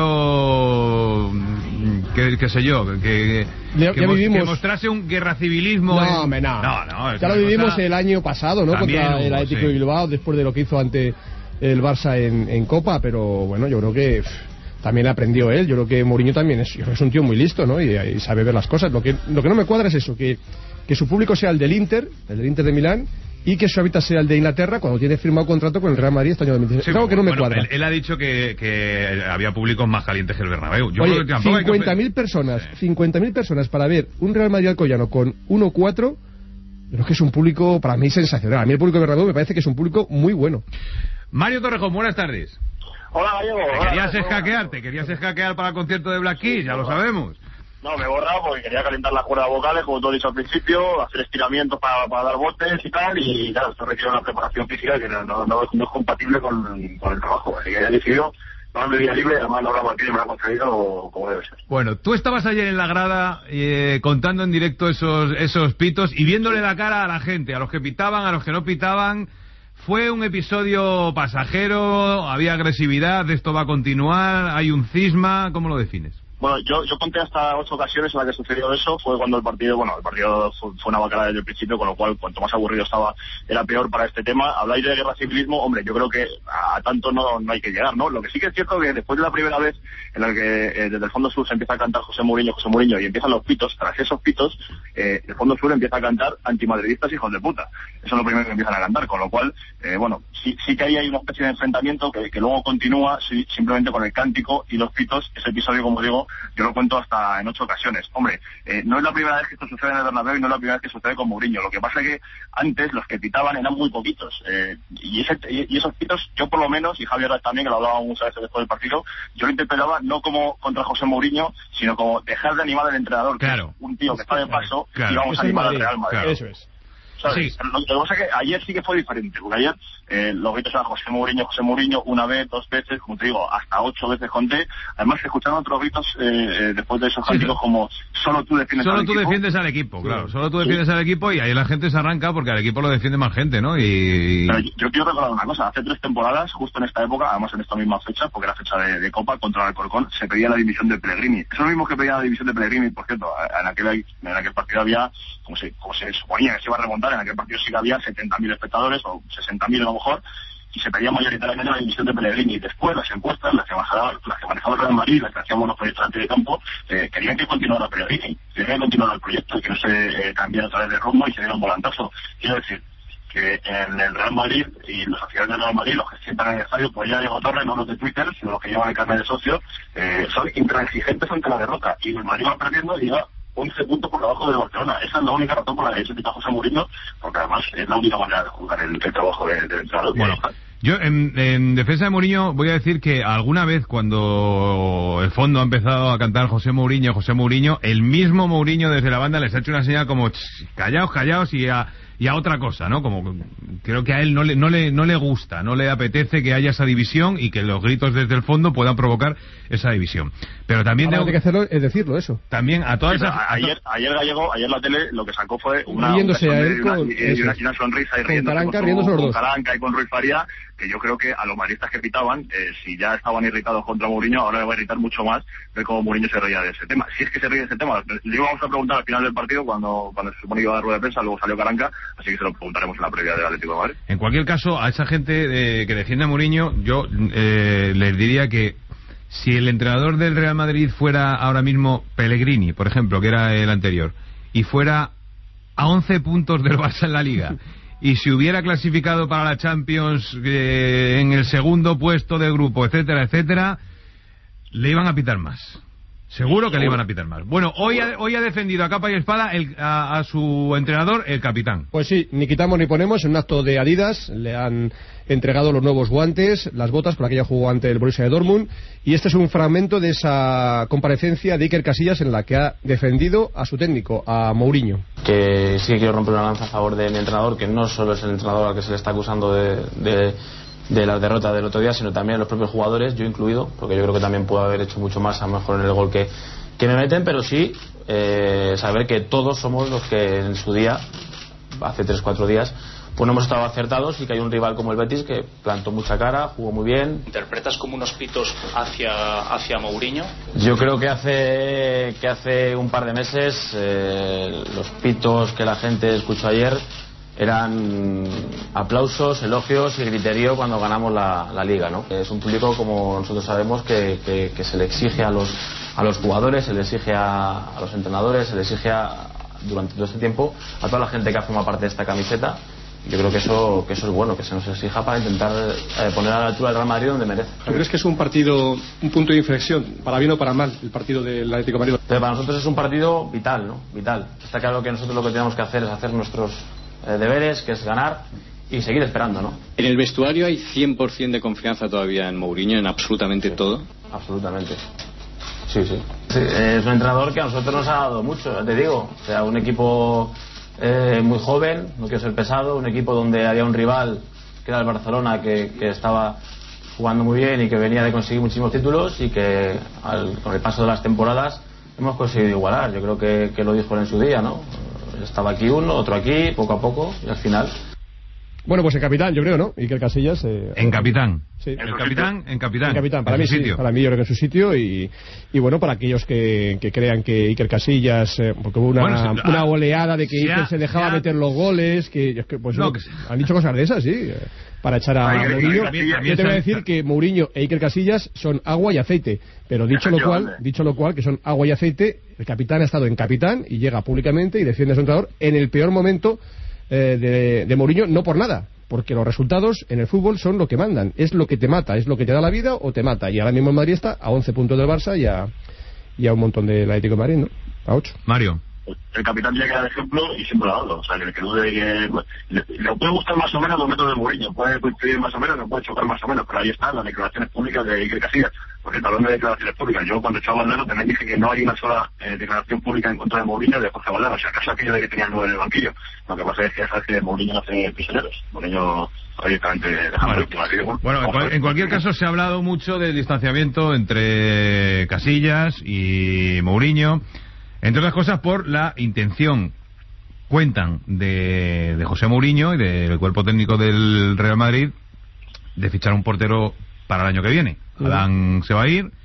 episodio que, que sé yo, que, Le, que, ya mos, vivimos... que mostrase un guerra civilismo. No, en... me, no. no, no ya lo vivimos cosa... el año pasado, ¿no? También Contra hubo, el Atlético sí. de Bilbao, después de lo que hizo ante el Barça en, en Copa, pero bueno, yo creo que pff, también aprendió él. Yo creo que Mourinho también es, es un tío muy listo, ¿no? Y, y sabe ver las cosas. Lo que, lo que no me cuadra es eso, que, que su público sea el del Inter, el del Inter de Milán, y que su hábitat sea el de Inglaterra cuando tiene firmado contrato con el Real Madrid este año dos mil dieciséis. Sí, es algo que no me bueno, cuadra. Él, él ha dicho que, que había públicos más calientes que el Bernabéu. Yo Oye, creo que tampoco cincuenta mil que... personas, sí. cincuenta mil personas para ver un Real Madrid Alcoyano con uno cuatro. Creo que es un público, para mí, sensacional. A mí el público de Bernabéu me parece que es un público muy bueno. Mario Torrejón, buenas tardes. Hola, Gallego. Te querías escaquear, te querías escaquear para el concierto de Black Keys, ya lo sabemos. No, me he borrado porque quería calentar las cuerdas vocales, como tú has dicho al principio, hacer estiramientos para, para dar botes y tal, y claro, esto requiere una preparación física que no, no, no, no es compatible con, con el trabajo. Así que he decidido tomarme día libre, además la hora Martínez me lo ha concedido como debe ser. Bueno, tú estabas ayer en la grada eh, contando en directo esos, esos pitos y viéndole la cara a la gente, a los que pitaban, a los que no pitaban. Fue un episodio pasajero, había agresividad, esto va a continuar, hay un cisma, ¿cómo lo defines? Bueno, yo, yo conté hasta ocho ocasiones en las que sucedió eso. Fue cuando el partido, bueno, el partido fue, fue una bacala desde el principio, con lo cual cuanto más aburrido estaba era peor para este tema. Habláis de guerra civilismo, hombre, yo creo que a tanto no, no hay que llegar, ¿no? Lo que sí que es cierto que después de la primera vez en la que eh, desde el Fondo Sur se empieza a cantar José Mourinho, José Mourinho, y empiezan los pitos, tras esos pitos, eh, el Fondo Sur empieza a cantar antimadridistas hijos de puta. Eso es lo primero que empiezan a cantar, con lo cual, eh, bueno, sí, sí que ahí hay una especie de enfrentamiento que, que luego continúa sí, simplemente con el cántico y los pitos. Ese episodio, como digo, yo lo cuento hasta en ocho ocasiones. Hombre, eh, no es la primera vez que esto sucede en el Bernabéu y no es la primera vez que sucede con Mourinho. Lo que pasa es que antes los que pitaban eran muy poquitos. Eh, y, ese, y esos pitos, yo por lo menos, y Javier también, que lo hablaba muchas veces después del partido, yo lo interpretaba no como contra José Mourinho, sino como dejar de animar al entrenador, claro. que es un tío que está de paso, claro. y vamos es a animar Madrid, al Real Madrid. Claro. Eso es. ¿Sabes? Sí. Lo, lo que pasa es que ayer sí que fue diferente, porque ayer eh, los gritos eran José Mourinho, José Mourinho, una vez, dos veces, como te digo, hasta ocho veces conté. Además se escucharon otros gritos eh, eh, después de esos cánticos, sí, como solo tú defiendes solo al tú equipo. defiendes al equipo, claro, sí. Solo tú defiendes sí. al equipo, y ahí la gente se arranca porque al equipo lo defiende más gente, ¿no? Y... Pero yo, yo quiero recordar una cosa, hace tres temporadas, justo en esta época, además en esta misma fecha, porque era fecha de, de Copa contra el Alcorcón, se pedía la división de Pellegrini. Eso es lo mismo que pedía la división de Pellegrini, por cierto, en aquel, en aquel partido había, como se, como se suponía que se iba a remontar, en aquel partido sí que había setenta mil espectadores, o sesenta mil a lo mejor, y se pedía mayoritariamente la división de Pellegrini. Y después las encuestas, las que manejaba, las que manejaba el Real Madrid, las que hacíamos los proyectos de campo, eh, querían que continuara Pellegrini, querían que continuara el proyecto y que no se eh, cambiara otra vez de rumbo y se diera un volantazo. Quiero decir que en el Real Madrid y los aficionados del Real Madrid, los que sientan en el estadio, pues ya Diego Torres, no los de Twitter, sino los que llevan el carnet de socio, eh, son intransigentes ante la derrota. Y el Madrid va perdiendo y ya once puntos por debajo de Barcelona. Esa es la única razón por la que he hecho José Mourinho, porque además es la única manera de jugar el, el trabajo del de entrenador. Bueno, yo en, en defensa de Mourinho voy a decir que alguna vez cuando el fondo ha empezado a cantar José Mourinho, José Mourinho, el mismo Mourinho desde la banda les ha hecho una señal como callaos, callaos y a, y a otra cosa, ¿no? Como creo que a él no le, no le, no le gusta, no le apetece que haya esa división y que los gritos desde el fondo puedan provocar esa división. Pero también Ahora tengo que hacerlo es decirlo eso. También a todas sí, esas... ayer, ayer Gallego, ayer la tele lo que sacó fue una, riéndose una, a él una, con, y, y, una, y una sonrisa y con riéndose Caranca, con, riéndose su, los con dos. Caranca y con Ruiz Faría, que yo creo que a los madridistas que pitaban, eh, si ya estaban irritados contra Mourinho, ahora le va a irritar mucho más ver cómo Mourinho se reía de ese tema. Si es que se ríe de ese tema, le íbamos a preguntar al final del partido cuando, cuando se supone que iba a dar rueda de prensa, luego salió Caranca, así que se lo preguntaremos en la previa del Atlético de Madrid. En cualquier caso, a esa gente eh, que defiende a Mourinho, yo eh, les diría que si el entrenador del Real Madrid fuera ahora mismo Pellegrini, por ejemplo, que era el anterior, y fuera a once puntos del Barça en la Liga, y si hubiera clasificado para la Champions eh, en el segundo puesto del grupo, etcétera, etcétera, le iban a pitar más. Seguro que le iban a pitar más. Bueno, hoy ha, hoy ha defendido a capa y espada el, a, a su entrenador, el capitán. Pues sí, ni quitamos ni ponemos. En un acto de Adidas le han entregado los nuevos guantes, las botas, con aquella jugó ante el Borussia de Dortmund. Y este es un fragmento de esa comparecencia de Iker Casillas en la que ha defendido a su técnico, a Mourinho. Que sí que quiero romper una lanza a favor de mi entrenador, que no solo es el entrenador al que se le está acusando de... de de la derrota del otro día, sino también los propios jugadores, yo incluido, porque yo creo que también puedo haber hecho mucho más, a lo mejor en el gol que, que me meten, pero sí eh, saber que todos somos los que en su día, hace tres cuatro días, pues no hemos estado acertados, y que hay un rival como el Betis que plantó mucha cara, jugó muy bien. ¿Interpretas como unos pitos hacia, hacia Mourinho? Yo creo que hace, que hace un par de meses eh, los pitos que la gente escuchó ayer eran aplausos, elogios y griterío cuando ganamos la, la Liga, ¿no? Es un público, como nosotros sabemos, que, que, que se le exige a los, a los jugadores, se le exige a, a los entrenadores, se le exige a, durante todo este tiempo a toda la gente que forma parte de esta camiseta. Yo creo que eso, que eso es bueno, que se nos exija para intentar eh, poner a la altura del Real Madrid donde merece. ¿Tú crees que es un partido, un punto de inflexión, para bien o para mal, el partido del Atlético de Madrid? Pero para nosotros es un partido vital, ¿no? Vital. Está claro que nosotros lo que tenemos que hacer es hacer nuestros eh, deberes, que es ganar y seguir esperando, ¿no? ¿En el vestuario hay cien por ciento de confianza todavía en Mourinho, en absolutamente sí, todo? Absolutamente. Sí, sí, sí. Es un entrenador que a nosotros nos ha dado mucho, ya te digo. O sea, un equipo eh, muy joven, no quiero ser pesado, un equipo donde había un rival que era el Barcelona, que, que estaba jugando muy bien y que venía de conseguir muchísimos títulos, y que al, con el paso de las temporadas hemos conseguido igualar. Yo creo que, que lo dijo en su día, ¿no? Estaba aquí uno, otro aquí, poco a poco, y al final... Bueno, pues en capitán, yo creo, ¿no? Iker Casillas. Eh, en capitán. Sí. En capitán, en capitán. En capitán, para en mí su sí. sitio. Para mí yo creo que en su sitio. Y, y bueno, para aquellos que, que crean que Iker Casillas, eh, porque hubo una, bueno, sí, una ah, oleada de que se Iker ha, se dejaba se ha... meter los goles, que, que pues no, no, que... han dicho cosas de esas, sí, eh, para echar a Ay, Mourinho. Iker, Iker, Yo te voy a decir que Mourinho e Iker Casillas son agua y aceite, pero dicho lo cual, dicho lo cual, que son agua y aceite, el capitán ha estado en capitán y llega públicamente y defiende a su entrenador en el peor momento eh, de, de Mourinho, no por nada, porque los resultados en el fútbol son lo que mandan, es lo que te mata, es lo que te da la vida o te mata. Y ahora mismo el Madrid está a once puntos del Barça y a, y a un montón del Atlético de Madrid, ¿no? A ocho. Mario. El capitán tiene que dar ejemplo y siempre lo ha dado. O sea, que el que dude de que le, le puede gustar más o menos los métodos de Mourinho, puede coincidir más o menos, le puede chocar más o menos, pero ahí están las declaraciones públicas de Iker Casillas. Porque hablando de declaraciones públicas, yo cuando echaba Valdano también dije que no hay una sola eh, declaración pública en contra de Mourinho de Jorge Valdano. O sea, acaso aquello de que tenía el nueve en el banquillo. Lo que pasa es que sabes que Mourinho no hace prisioneros. Mourinho directamente deja bueno, bueno, bueno en, cual, en cualquier caso se ha hablado mucho del distanciamiento entre Casillas y Mourinho, entre otras cosas por la intención, cuentan, de, de José Mourinho y del cuerpo técnico del Real Madrid de fichar un portero para el año que viene. Uh-huh. Adán se va a ir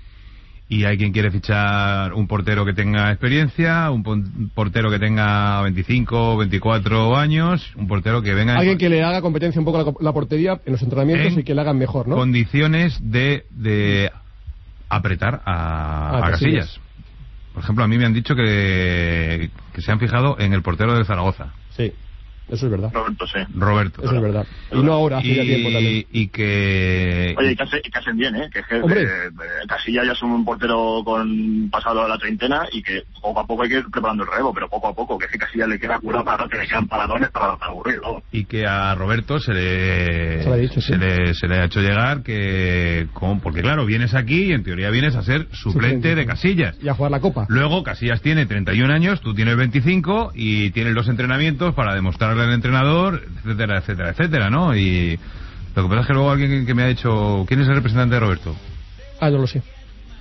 y hay quien quiere fichar un portero que tenga experiencia, un portero que tenga veinticinco, veinticuatro años, un portero que venga... Alguien que le haga competencia un poco a la, la portería en los entrenamientos y que le hagan mejor, ¿no? Condiciones de, de apretar a, ah, a Casillas. Casillas. Por ejemplo, a mí me han dicho que, que se han fijado en el portero del Zaragoza. Sí, eso es verdad. Roberto, sí. Roberto. Eso es verdad. Y no ahora, hace y, ya tiempo también. Y que... Oye, y que, hace, y que hacen bien, ¿eh? Que, que eh, Casillas ya es un portero con pasado a la treintena y que poco a poco hay que ir preparando el relevo, pero poco a poco, que es que Casillas le queda cura para que le quedan paradones para, para aburrir, ¿no? Y que a Roberto se le, se, dicho, se, sí. le se le ha hecho llegar que... Con, porque claro, vienes aquí y en teoría vienes a ser suplente, suplente de Casillas. Y a jugar la Copa. Luego Casillas tiene treinta y un años, tú tienes veinticinco y tienes los entrenamientos para demostrarle al entrenador, etcétera, etcétera, etcétera, ¿no? Y lo que pasa es que luego alguien que me ha dicho, ¿quién es el representante de Roberto? Ah, no lo sé.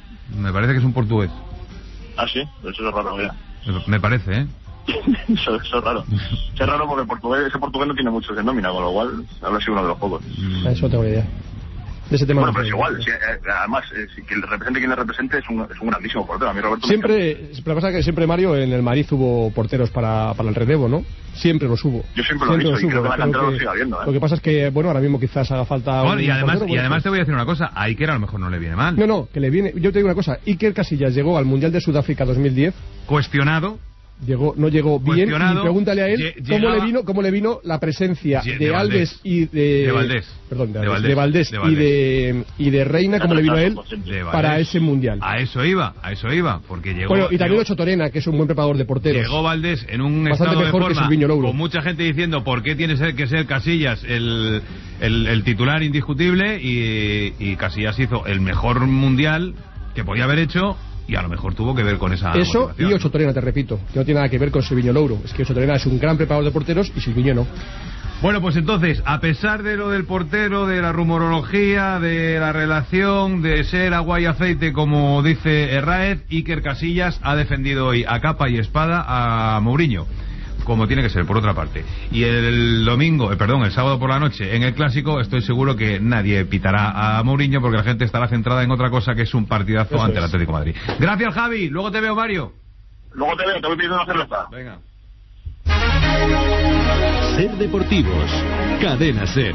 Me parece que es un portugués. Ah, sí, eso es raro, mira. Me parece, ¿eh? eso, eso es raro. Es raro porque el portugués, ese portugués no tiene muchos en nómina, con lo cual habrá sido uno de los pocos. Mm. Eso tengo idea. De ese tema bueno, no pero es igual, sí, eh, además, eh, si que el represente quien le represente es un, es un grandísimo portero. A mí Roberto siempre, la cosa es que siempre, Mario, en el Madrid hubo porteros para, para el relevo, ¿no? Siempre los hubo. Yo siempre, siempre lo he dicho y creo que la cantera lo siga viendo, ¿eh? Lo que pasa es que, bueno, ahora mismo quizás haga falta bueno, un y además, portero, y además pues, te voy a decir una cosa, a Iker a lo mejor no le viene mal. No, no, que le viene, yo te digo una cosa, Iker Casillas llegó al Mundial de Sudáfrica dos mil diez cuestionado. Llegó, no llegó bien, y pregúntale a él llegaba, cómo le vino cómo le vino la presencia de, de Alves y de, de Valdés, perdón, de, de Valdés, Valdés, de Valdés, de Valdés. y de y de Reina, cómo le vino a él para ese mundial. A eso iba, a eso iba, porque llegó. Bueno, y también llegó, Ocho Torena, que es un buen preparador de porteros. Llegó Valdés en un bastante estado mejor de forma, que Silviño Louro, con mucha gente diciendo por qué tiene que ser Casillas el, el, el titular indiscutible, y, y Casillas hizo el mejor mundial que podía haber hecho. Y a lo mejor tuvo que ver con esa eso y Ocho Torena, te repito, que no tiene nada que ver con Silviño Louro. Es que Ocho Torena es un gran preparador de porteros y Silviño no. Bueno, pues entonces, a pesar de lo del portero, de la rumorología, de la relación, de ser agua y aceite, como dice Herráez, Iker Casillas ha defendido hoy a capa y espada a Mourinho, como tiene que ser, por otra parte. Y el domingo, eh, perdón, el sábado por la noche, en el Clásico, estoy seguro que nadie pitará a Mourinho porque la gente estará centrada en otra cosa, que es un partidazo Eso ante es. el Atlético de Madrid. Gracias, Javi. Luego te veo, Mario. Luego te veo, te voy pidiendo una cerveza. Venga. Ser Deportivos, Cadena Ser.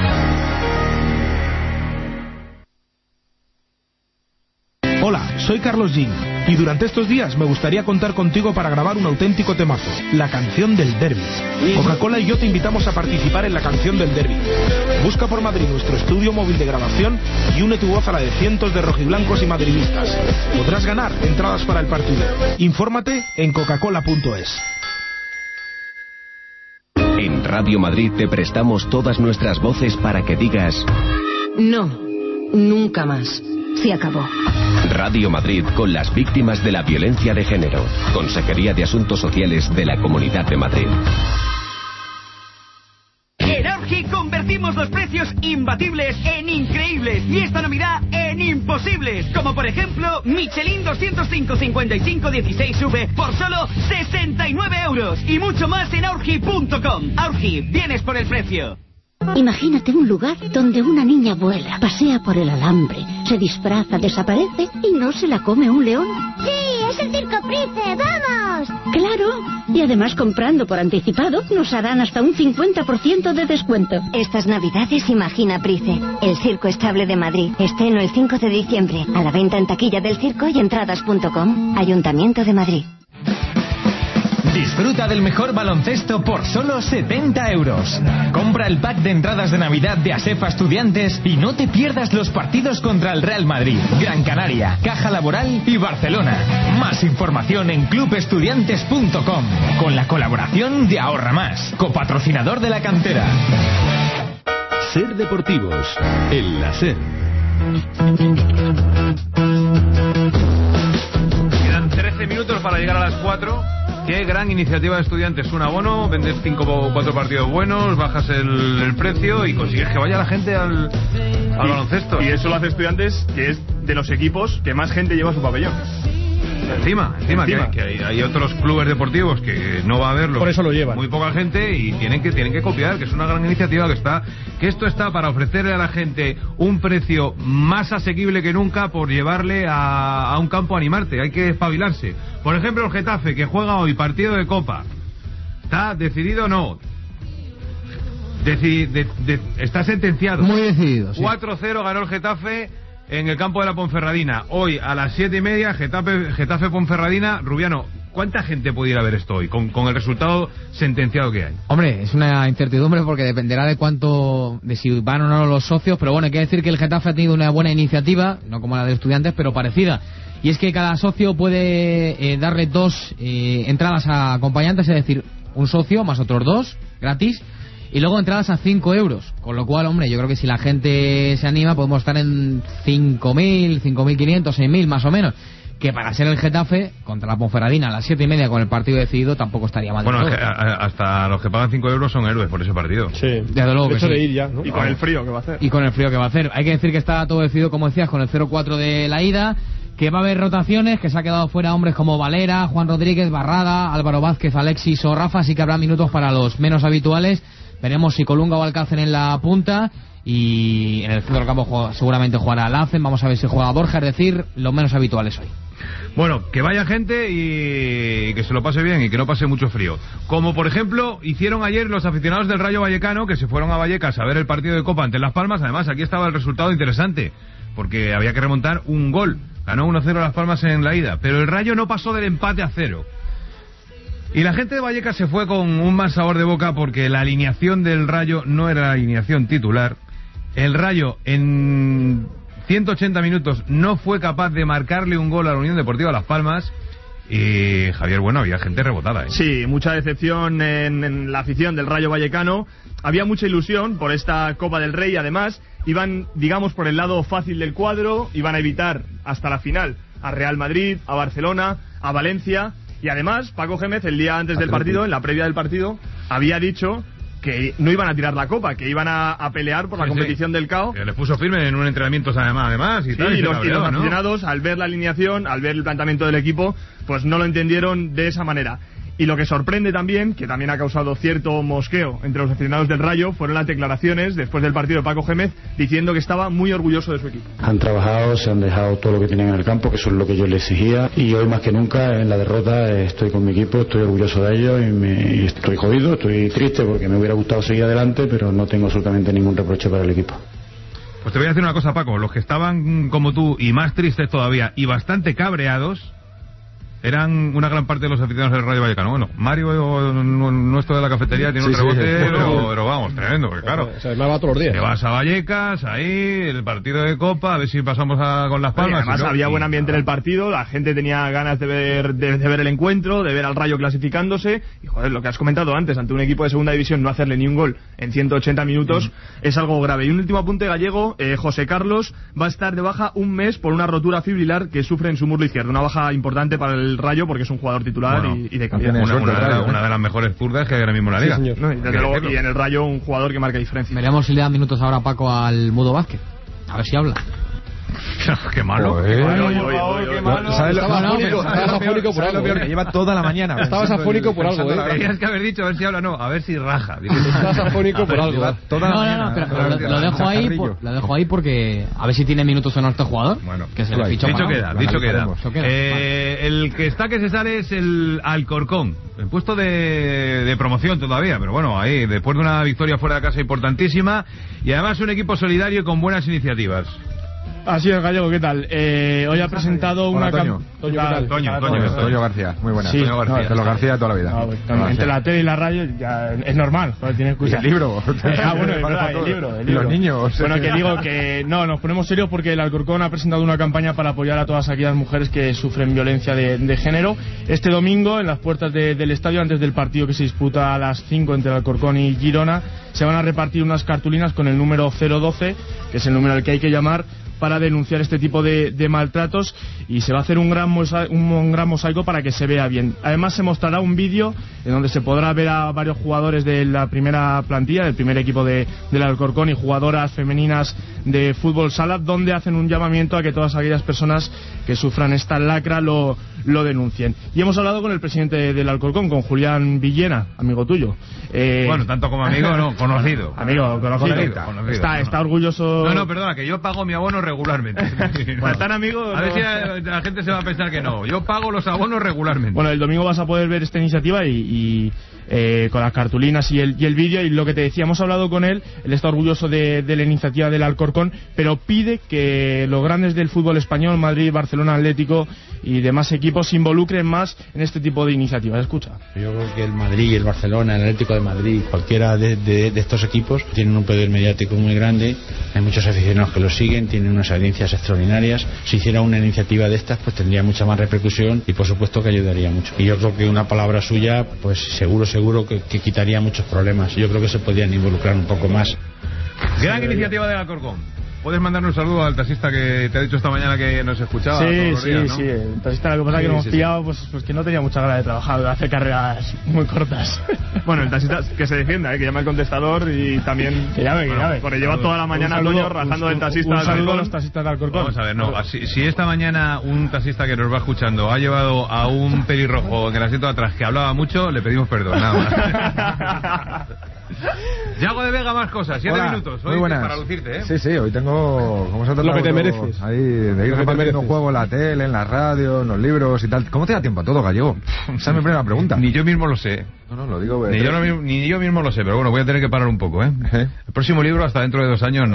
Hola, soy Carlos Jean y durante estos días me gustaría contar contigo para grabar un auténtico temazo, la canción del derbi. Coca-Cola y yo te invitamos a participar en la canción del derbi. Busca por Madrid nuestro estudio móvil de grabación y une tu voz a la de cientos de rojiblancos y madridistas. Podrás ganar entradas para el partido. Infórmate en coca-cola punto es. En Radio Madrid te prestamos todas nuestras voces para que digas... No, nunca más. Se acabó. Radio Madrid con las víctimas de la violencia de género. Consejería de Asuntos Sociales de la Comunidad de Madrid. En Aurgi convertimos los precios imbatibles en increíbles y esta Navidad en imposibles. Como por ejemplo, Michelin doscientos cinco cincuenta y cinco dieciséis V por solo sesenta y nueve euros. Y mucho más en aurgi punto com. Aurgi, vienes por el precio. Imagínate un lugar donde una niña vuela, pasea por el alambre, se disfraza, desaparece y no se la come un león. ¡Sí! ¡Es el Circo Price! ¡Vamos! ¡Claro! Y además comprando por anticipado nos harán hasta un cincuenta por ciento de descuento. Estas Navidades imagina Price, el circo estable de Madrid. Estreno el cinco de diciembre. A la venta en taquilla del circo y entradas punto com. Ayuntamiento de Madrid. Disfruta del mejor baloncesto por solo setenta euros. Compra el pack de entradas de Navidad de Asefa Estudiantes y no te pierdas los partidos contra el Real Madrid, Gran Canaria, Caja Laboral y Barcelona. Más información en club estudiantes punto com, con la colaboración de Ahorra Más, copatrocinador de la cantera. Ser Deportivos, el láser. Quedan trece minutos para llegar a las cuatro. Qué gran iniciativa de Estudiantes. Un abono, vendes cinco o cuatro partidos buenos, bajas el, el precio y consigues que vaya la gente al, al y, baloncesto. Y eso lo hace Estudiantes, que es de los equipos que más gente lleva a su pabellón. Encima, encima, encima. Que, que hay, hay otros clubes deportivos que no va a haberlo. Por eso lo llevan. Muy poca gente y tienen que tienen que copiar, que es una gran iniciativa que está, que esto está para ofrecerle a la gente un precio más asequible que nunca por llevarle a, a un campo a animarte. Hay que espabilarse. Por ejemplo, el Getafe, que juega hoy partido de Copa. ¿Está decidido o no? Deci, de, de, está sentenciado. Muy decidido, sí. cuatro cero ganó el Getafe en el campo de la Ponferradina. Hoy a las siete y media, Getafe, Getafe Ponferradina. Rubiano, ¿cuánta gente pudiera ver esto hoy con, con el resultado sentenciado que hay? Hombre, es una incertidumbre porque dependerá de cuánto, de si van o no los socios, pero bueno, hay que decir que el Getafe ha tenido una buena iniciativa, no como la de Estudiantes, pero parecida. Y es que cada socio puede eh, darle dos eh, entradas a acompañantes, es decir, un socio más otros dos, gratis. Y luego entradas a cinco euros, con lo cual, hombre, yo creo que si la gente se anima podemos estar en cinco mil, cinco mil quinientos, seis mil más o menos. Que para ser el Getafe contra la Ponferradina a las siete y media con el partido decidido tampoco estaría mal. Bueno, es que a, a, hasta los que pagan cinco euros son héroes por ese partido. Sí, desde luego que sí. De ir ya, ¿no? Y con el frío que va a hacer. Y con el frío que va a hacer. Hay que decir que está todo decidido, como decías, con el cero cuatro de la ida, que va a haber rotaciones, que se ha quedado fuera hombres como Valera, Juan Rodríguez, Barrada, Álvaro Vázquez, Alexis o Rafa, así que habrá minutos para los menos habituales. Veremos si Colunga o Alcácer en la punta y en el centro del campo juega, seguramente jugará Lacen. Vamos a ver si juega Borja, es decir, los menos habituales hoy. Bueno, que vaya gente y que se lo pase bien y que no pase mucho frío. Como por ejemplo hicieron ayer los aficionados del Rayo Vallecano, que se fueron a Vallecas a ver el partido de Copa ante Las Palmas. Además, aquí estaba el resultado interesante, porque había que remontar un gol. Ganó uno cero Las Palmas en la ida, pero el Rayo no pasó del empate a cero. Y la gente de Vallecas se fue con un mal sabor de boca porque la alineación del Rayo no era la alineación titular. El Rayo en ciento ochenta minutos no fue capaz de marcarle un gol a la Unión Deportiva Las Palmas. Y Javier, bueno, había gente rebotada, ¿eh? Sí, mucha decepción en, en la afición del Rayo Vallecano. Había mucha ilusión por esta Copa del Rey. Además, iban, digamos, por el lado fácil del cuadro. Iban a evitar hasta la final a Real Madrid, a Barcelona, a Valencia. Y además, Paco Gémez, el día antes del partido, en la previa del partido, había dicho que no iban a tirar la copa, que iban a, a pelear por la sí, competición sí. del C A O. Que le puso firme en un entrenamiento además, además y Sí, tal. Y, y los, y los ¿no? aficionados, al ver la alineación, al ver el planteamiento del equipo, pues no lo entendieron de esa manera. Y lo que sorprende también, que también ha causado cierto mosqueo entre los aficionados del Rayo, fueron las declaraciones después del partido de Paco Gémez diciendo que estaba muy orgulloso de su equipo. Han trabajado, se han dejado todo lo que tienen en el campo, que eso es lo que yo les exigía, y hoy más que nunca en la derrota estoy con mi equipo, estoy orgulloso de ellos y, me, y estoy jodido, estoy triste porque me hubiera gustado seguir adelante, pero no tengo absolutamente ningún reproche para el equipo. Pues te voy a decir una cosa, Paco, los que estaban como tú y más tristes todavía y bastante cabreados eran una gran parte de los aficionados del Rayo Vallecano. Bueno, Mario, nuestro de la cafetería, tiene sí, un rebote, sí, sí. Pero, pero vamos, tremendo, porque claro, se me va todos los días. Te vas a Vallecas, ahí, el partido de Copa, a ver si pasamos a, con las palmas. Oye, además no, había y... buen ambiente en el partido, la gente tenía ganas de ver, de, de ver el encuentro, de ver al Rayo clasificándose, y joder, lo que has comentado antes, ante un equipo de segunda división no hacerle ni un gol en ciento ochenta minutos, mm. es algo grave. Y un último apunte gallego, eh, José Carlos va a estar de baja un mes por una rotura fibrilar que sufre en su muslo izquierdo, una baja importante para el Rayo porque es un jugador titular bueno, y, y de calidad. Una, una, una, una de las mejores zurdas que hay ahora mismo en la liga. Sí, no, y, desde luego, y en el Rayo un jugador que marca diferencia. Veremos si le dan minutos ahora a Paco al Mudo Vázquez. A ver si habla. Qué malo. Qué malo. ¿Sabes lo peor? Que lleva toda la mañana. Estabas afónico por algo, ¿eh? Tenías que haber dicho a ver si habla, no, a ver si raja. Estabas afónico por algo. No, no, no, pero, pero lo, lo dejo ahí, por, lo dejo ahí porque a ver si tiene minutos o no este jugador. Bueno, que se le ficha. Dicho queda, dicho queda. queda. Eh, el que está que se sale es el Alcorcón, en puesto de, de promoción todavía, pero bueno, ahí después de una victoria fuera de casa importantísima y además un equipo solidario con buenas iniciativas. Así es, Gallego, ¿qué tal? Eh, hoy ha presentado Hola, una... Toño. Toño, ¿qué tal? Toño, ah, Toño, Toño, Toño García, muy buena. Sí, Toño García, no, de los García de toda la vida. No, no, entre la tele y la radio ya es normal, tienes que escuchar. ¿Y el libro? Eh, ah, bueno, es verdad, el libro, el libro. Y los niños. Bueno, que digo que no, nos ponemos serios porque el Alcorcón ha presentado una campaña para apoyar a todas aquellas mujeres que sufren violencia de, de género. Este domingo, en las puertas de, del estadio, antes del partido que se disputa a las cinco entre el Alcorcón y Girona, se van a repartir unas cartulinas con el número cero doce, que es el número al que hay que llamar para denunciar este tipo de, de maltratos, y se va a hacer un gran, mosaico, un, un gran mosaico para que se vea bien. Además se mostrará un vídeo en donde se podrá ver a varios jugadores de la primera plantilla, del primer equipo de, del Alcorcón, y jugadoras femeninas de fútbol sala, donde hacen un llamamiento a que todas aquellas personas que sufran esta lacra lo, lo denuncien. Y hemos hablado con el presidente del Alcorcón, con Julián Villena, amigo tuyo. Eh, bueno, tanto como amigo, no, conocido. Amigo, conocido. conocido, conocido está, no, está orgulloso. No, no, perdona, que yo pago mi abono regularmente. Bueno, tan amigos. A ver si la, la gente se va a pensar que no. Yo pago los abonos regularmente. Bueno, el domingo vas a poder ver esta iniciativa y, y eh, con las cartulinas y el, y el vídeo, y lo que te decía, hemos hablado con él, él está orgulloso de, de la iniciativa del Alcorcón, pero pide que los grandes del fútbol español, Madrid, Barcelona, Atlético y demás equipos, se involucren más en este tipo de iniciativas. Escucha. Yo creo que el Madrid, el Barcelona, el Atlético de Madrid, cualquiera de, de, de estos equipos tienen un poder mediático muy grande, hay muchos aficionados que los siguen, tienen unas audiencias extraordinarias. Si hiciera una iniciativa de estas, pues tendría mucha más repercusión y por supuesto que ayudaría mucho. Y yo creo que una palabra suya, pues seguro, seguro que, que quitaría muchos problemas. Yo creo que se podrían involucrar un poco más. Gran iniciativa del Alcorcón. ¿Puedes mandarle un saludo al taxista que te ha dicho esta mañana que nos escuchaba? Sí, sí, días, ¿no? sí. El taxista, lo que pasa es sí, que nos sí, pillado, sí. Pues, pues que no tenía mucha ganas de trabajar, hace carreras muy cortas. Bueno, el taxista que se defienda, ¿eh? Que llame al contestador y también... Que llame, que bueno, llame. Porque lleva toda la mañana Toño rajando del taxista. Un, un saludo a los taxistas de Alcorcón. Vamos a ver, no. Si, si esta mañana un taxista que nos va escuchando ha llevado a un pelirrojo en el asiento de atrás que hablaba mucho, le pedimos perdón, nada más. Yago de Vega, más cosas, siete Hola, minutos hoy buenas. Para lucirte, ¿eh? Sí, sí, hoy tengo... ¿Cómo se lo que te mereces. Ahí, de ir repartiendo un juego en la tele, en la radio, en los libros y tal. ¿Cómo te da tiempo a todo, Gallego? Esa es mi primera pregunta. Ni yo mismo lo sé. No, no, lo digo... Ni yo, lo, ni yo mismo lo sé, pero bueno, voy a tener que parar un poco, ¿eh? ¿Eh? El próximo libro hasta dentro de dos años,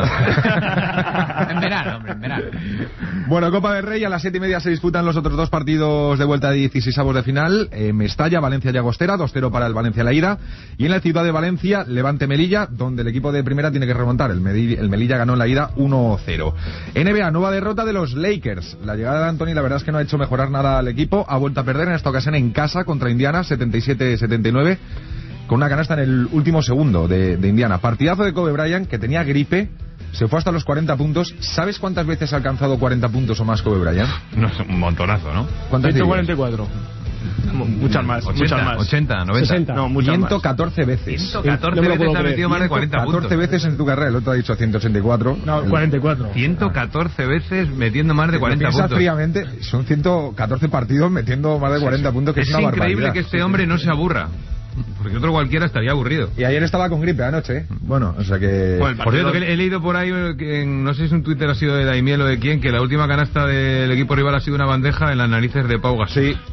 nada. En verano, hombre, en verano. Bueno, Copa del Rey, a las siete y media se disputan los otros dos partidos de vuelta de dieciseisavos de final. Eh, Mestalla, Valencia Llagostera, dos cero para el Valencia la ida. Y en la ciudad de Valencia, Levante Melilla, donde el equipo de primera tiene que remontar. El, Medi- el Melilla ganó en la ida uno cero. N B A, nueva derrota de los Lakers. La llegada de Anthony, la verdad es que no ha hecho mejorar nada al equipo. Ha vuelto a perder en esta ocasión en casa contra Indiana, setenta y siete setenta y nueve. Con una canasta en el último segundo de, de Indiana. Partidazo de Kobe Bryant, que tenía gripe, se fue hasta los cuarenta puntos. ¿Sabes cuántas veces ha alcanzado cuarenta puntos o más Kobe Bryant? No, es un montonazo, ¿no? ciento cuarenta y cuatro. Muchas más, ochenta, muchas más. ochenta, noventa. sesenta. No, muchas ciento más. catorce veces. ciento catorce No me lo veces puedo ha creer. metido más de cuarenta puntos. catorce veces en tu carrera, el otro ha dicho ciento ochenta y cuatro. No, cuarenta y cuatro. ciento catorce veces metiendo más de cuarenta Piensas puntos. fríamente, son ciento catorce partidos metiendo más de cuarenta puntos, que es, Es una increíble barbaridad. que este hombre no se aburra. Porque otro cualquiera estaría aburrido. Y ayer estaba con gripe anoche, ¿eh? Bueno, o sea que... Bueno, por cierto, que he leído por ahí, que en- no sé si es un Twitter ha sido de Daimiel o de quién, que la última canasta del equipo rival ha sido una bandeja en las narices de Pau Gasol. Sí,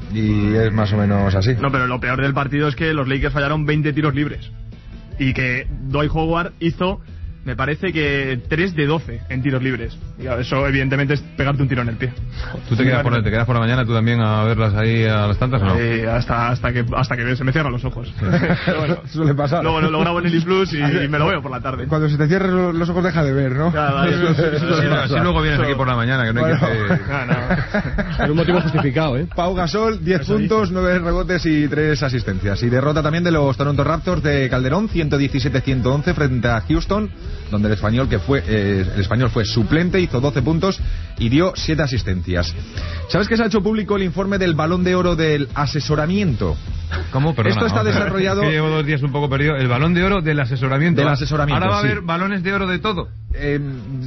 y es más o menos así. No, pero lo peor del partido es que los Lakers fallaron veinte tiros libres. Y que Dwight Howard hizo, me parece que tres de doce en tiros libres. Y claro, eso evidentemente es pegarte un tiro en el pie. ¿Tú te quedas, por, te quedas por la mañana tú también a verlas ahí a las tantas o no? Eh, hasta, hasta que hasta que se me cierran los ojos. Pero bueno, Suele pasar. luego lo, lo grabo en el iPlus y, y me lo veo por la tarde. Cuando se te cierren los ojos deja de ver, ¿no? Claro, vale. Eso- eso Sí, suele así pasar. luego vienes aquí por la mañana, que no hay Bueno. que... Ah, no. Por un motivo justificado, ¿eh? Pau Gasol, diez puntos, nueve rebotes y tres asistencias. Y derrota también de los Toronto Raptors de Calderón, ciento diecisiete a ciento once frente a Houston, donde el español que fue eh, el español fue suplente, hizo doce puntos y dio siete asistencias. ¿Sabes que se ha hecho público el informe del Balón de Oro del asesoramiento? ¿Cómo? Perdona, Esto está vamos a ver. desarrollado... Es que llevo dos días un poco perdido. El balón de oro del asesoramiento. Del asesoramiento, Ahora va a sí. haber balones de oro de todo. Eh,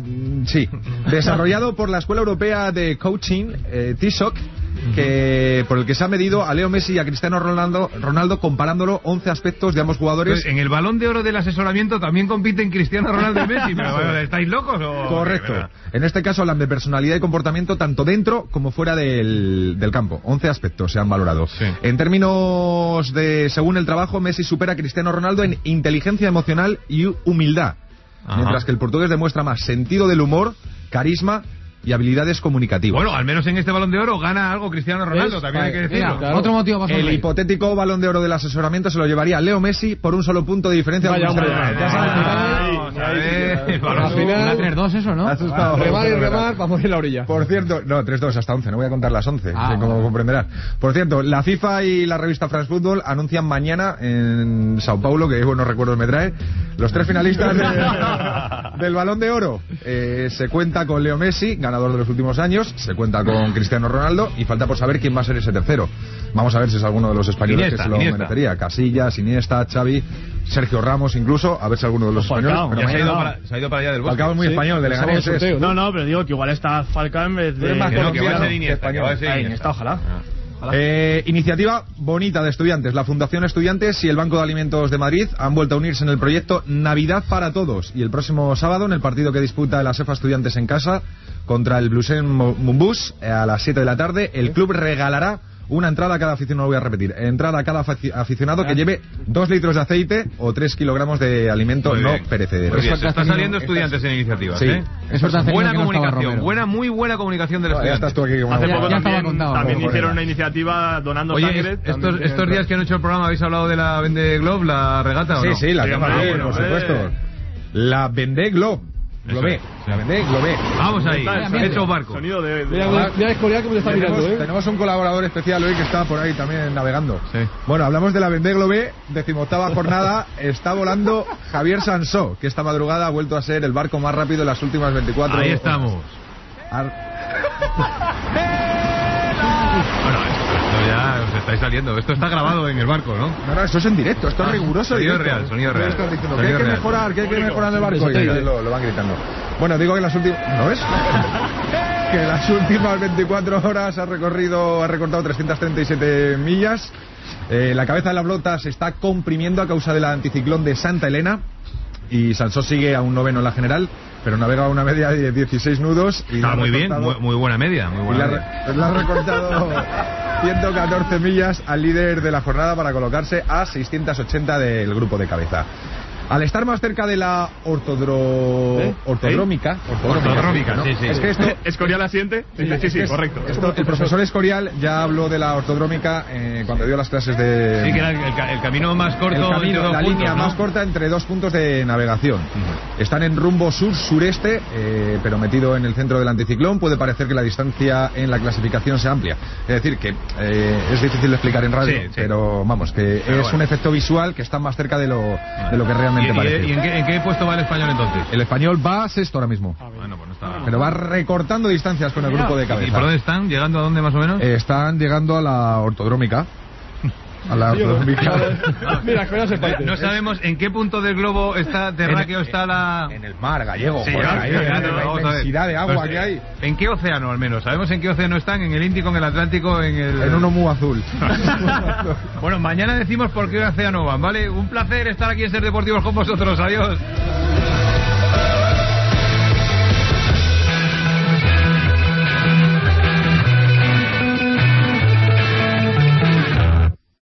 sí, desarrollado por la Escuela Europea de Coaching, eh, T S O C, que, por el que se ha medido a Leo Messi y a Cristiano Ronaldo, Ronaldo comparándolo once aspectos de ambos jugadores. Entonces, en el balón de oro del asesoramiento también compiten Cristiano Ronaldo y Messi. Pero bueno, ¿estáis locos o...? Correcto. ¿Verdad? En este caso hablan de personalidad y comportamiento tanto dentro como fuera del, del campo. once aspectos se han valorado. Sí. En términos de, según el trabajo, Messi supera a Cristiano Ronaldo en inteligencia emocional y humildad. Ajá. Mientras que el portugués demuestra más sentido del humor, carisma y habilidades comunicativas. Bueno, al menos en este balón de oro gana algo Cristiano Ronaldo, Es- también hay que vale, decirlo. mira, claro. Otro motivo para El sonreír. hipotético balón de oro del asesoramiento se lo llevaría Leo Messi por un solo punto de diferencia. Vaya, con hombre, Cristiano ya Ronaldo. sabes, Vamos a ver, el balón Al de oro. final- Una tres dos eso, ¿no? Asustado. Remar y remar para morir en la orilla. Por cierto, no, tres dos hasta once, no voy a contar las once, Ah, que como vale. comprenderás. Por cierto, la FIFA y la revista France Football anuncian mañana en Sao Paulo, que buenos recuerdos me trae, los tres finalistas de- del Balón de Oro. Eh, se cuenta con Leo Messi, ganador de los últimos años, se cuenta con Cristiano Ronaldo y falta por saber quién va a ser ese tercero. Vamos a ver si es alguno de los españoles Iniesta, que se lo Iniesta. merecería. Casillas, Iniesta, Xavi, Sergio Ramos incluso, a ver si alguno de los Falcao, españoles... Ya pero se ha, ido mañana- para, se ha ido para allá del bosque. Falcao es muy Sí, español, de estaba Leganés en el es. sorteo, No, no, pero digo que igual está Falcao en vez Tú eres de... más Que no, que va a colombiano ser Iniesta, que va a ser Ah, Iniesta. Iniesta, ojalá. Eh, iniciativa bonita de estudiantes. La Fundación Estudiantes y el Banco de Alimentos de Madrid han vuelto a unirse en el proyecto Navidad para Todos. Y el próximo sábado, en el partido que disputa la ASEFA Estudiantes en casa contra el Blusen Mumbus, eh, a las siete de la tarde, el club regalará una entrada a cada aficionado, no lo voy a repetir, entrada a cada afici- aficionado que lleve dos litros de aceite o tres kilogramos de alimento Muy no bien. perecedero. Muy bien, Eso se está está saliendo teniendo- estudiantes en iniciativas, Sí. ¿eh? Es verdad, Buena que no estaba comunicación, Romero. buena, muy buena comunicación del No, ya estudiante. estás tú aquí como Hace una- poco ya estaba también, contado. también Ojo, hicieron ojo. una iniciativa donando Oye, sangre. es- también estos, estos días que han hecho el programa, ¿habéis hablado de la Vende Globe, la regata o Sí, no? sí, la Sí, tengo hombre, aquí, hombre. por supuesto. La Vendée Globe. Globe. es. La Vendée Globe. Vamos ahí, Está el hecho barco. Sonido de... de- Mira, mira Escorial que me está Tenemos, mirando, ¿eh? tenemos un colaborador especial hoy que está por ahí también navegando. Sí. Bueno, hablamos de la Vendée Globe, decimoctava jornada, está volando Javier Sansó, que esta madrugada ha vuelto a ser el barco más rápido en las últimas veinticuatro Ahí horas. estamos. Ar- Bueno, esto ya os estáis saliendo. Esto está grabado en el barco, ¿no? No, no, esto es en directo, esto es Ah, riguroso. sonido directo. real, sonido real. Están diciendo, ¿qué Sonido hay que real. mejorar? ¿Qué hay que mejorar en el barco? Público. Y ahí lo, lo van gritando. Bueno, digo que las últimas... ¿No ves? que las últimas veinticuatro horas ha recorrido, ha recortado trescientas treinta y siete millas. Eh, la cabeza de la flota se está comprimiendo a causa del anticiclón de Santa Elena. Y Sansó sigue a un noveno en la general, pero navega a una media de dieciséis nudos. Y Está le ha muy bien, recortado- muy, muy buena media. Muy y buena le media. ha, re- le ha recortado ciento catorce millas al líder de la jornada para colocarse a seiscientas ochenta del grupo de cabeza. Al estar más cerca de la ortodro... ¿Eh? ortodrómica, Ortodrómica, ¿no? sí, sí. Es que esto... ¿Escorial asiente? Sí, sí, es sí, que es- correcto. esto- el profesor Escorial ya habló de la ortodrómica eh, cuando dio las clases de... Sí, que era el, el ca- el camino más corto. El entre camino, dos la puntos, línea ¿no? más corta entre dos puntos de navegación. Están en rumbo sur-sureste, eh, pero metido en el centro del anticiclón. Puede parecer que la distancia en la clasificación sea amplia. Es decir, que eh, es difícil de explicar en radio, Sí, sí. pero vamos, que Pero es bueno. un efecto visual que está más cerca de lo, de lo que realmente exactamente ¿Y, parecido. ¿Y en qué, en qué puesto va el Español entonces? El Español va sexto ahora mismo. Bueno, pues no está... Pero va recortando distancias con el grupo de cabeza. ¿Y por dónde están? ¿Llegando a dónde más o menos? Eh, están llegando a la ortodrómica. A la ortodrómica. Mira, no sabemos en qué punto del globo está terráqueo, está la... En el mar, Gallego. Sí, joder, claro, ahí, claro, la vamos a ver. inmensidad de agua Pues, que hay. ¿En qué océano al menos? ¿Sabemos en qué océano están? ¿En el Índico, en el Atlántico, en el...? En uno muy azul. Bueno, mañana decimos por qué océano van, ¿vale? Un placer estar aquí en Ser Deportivos con vosotros. Adiós.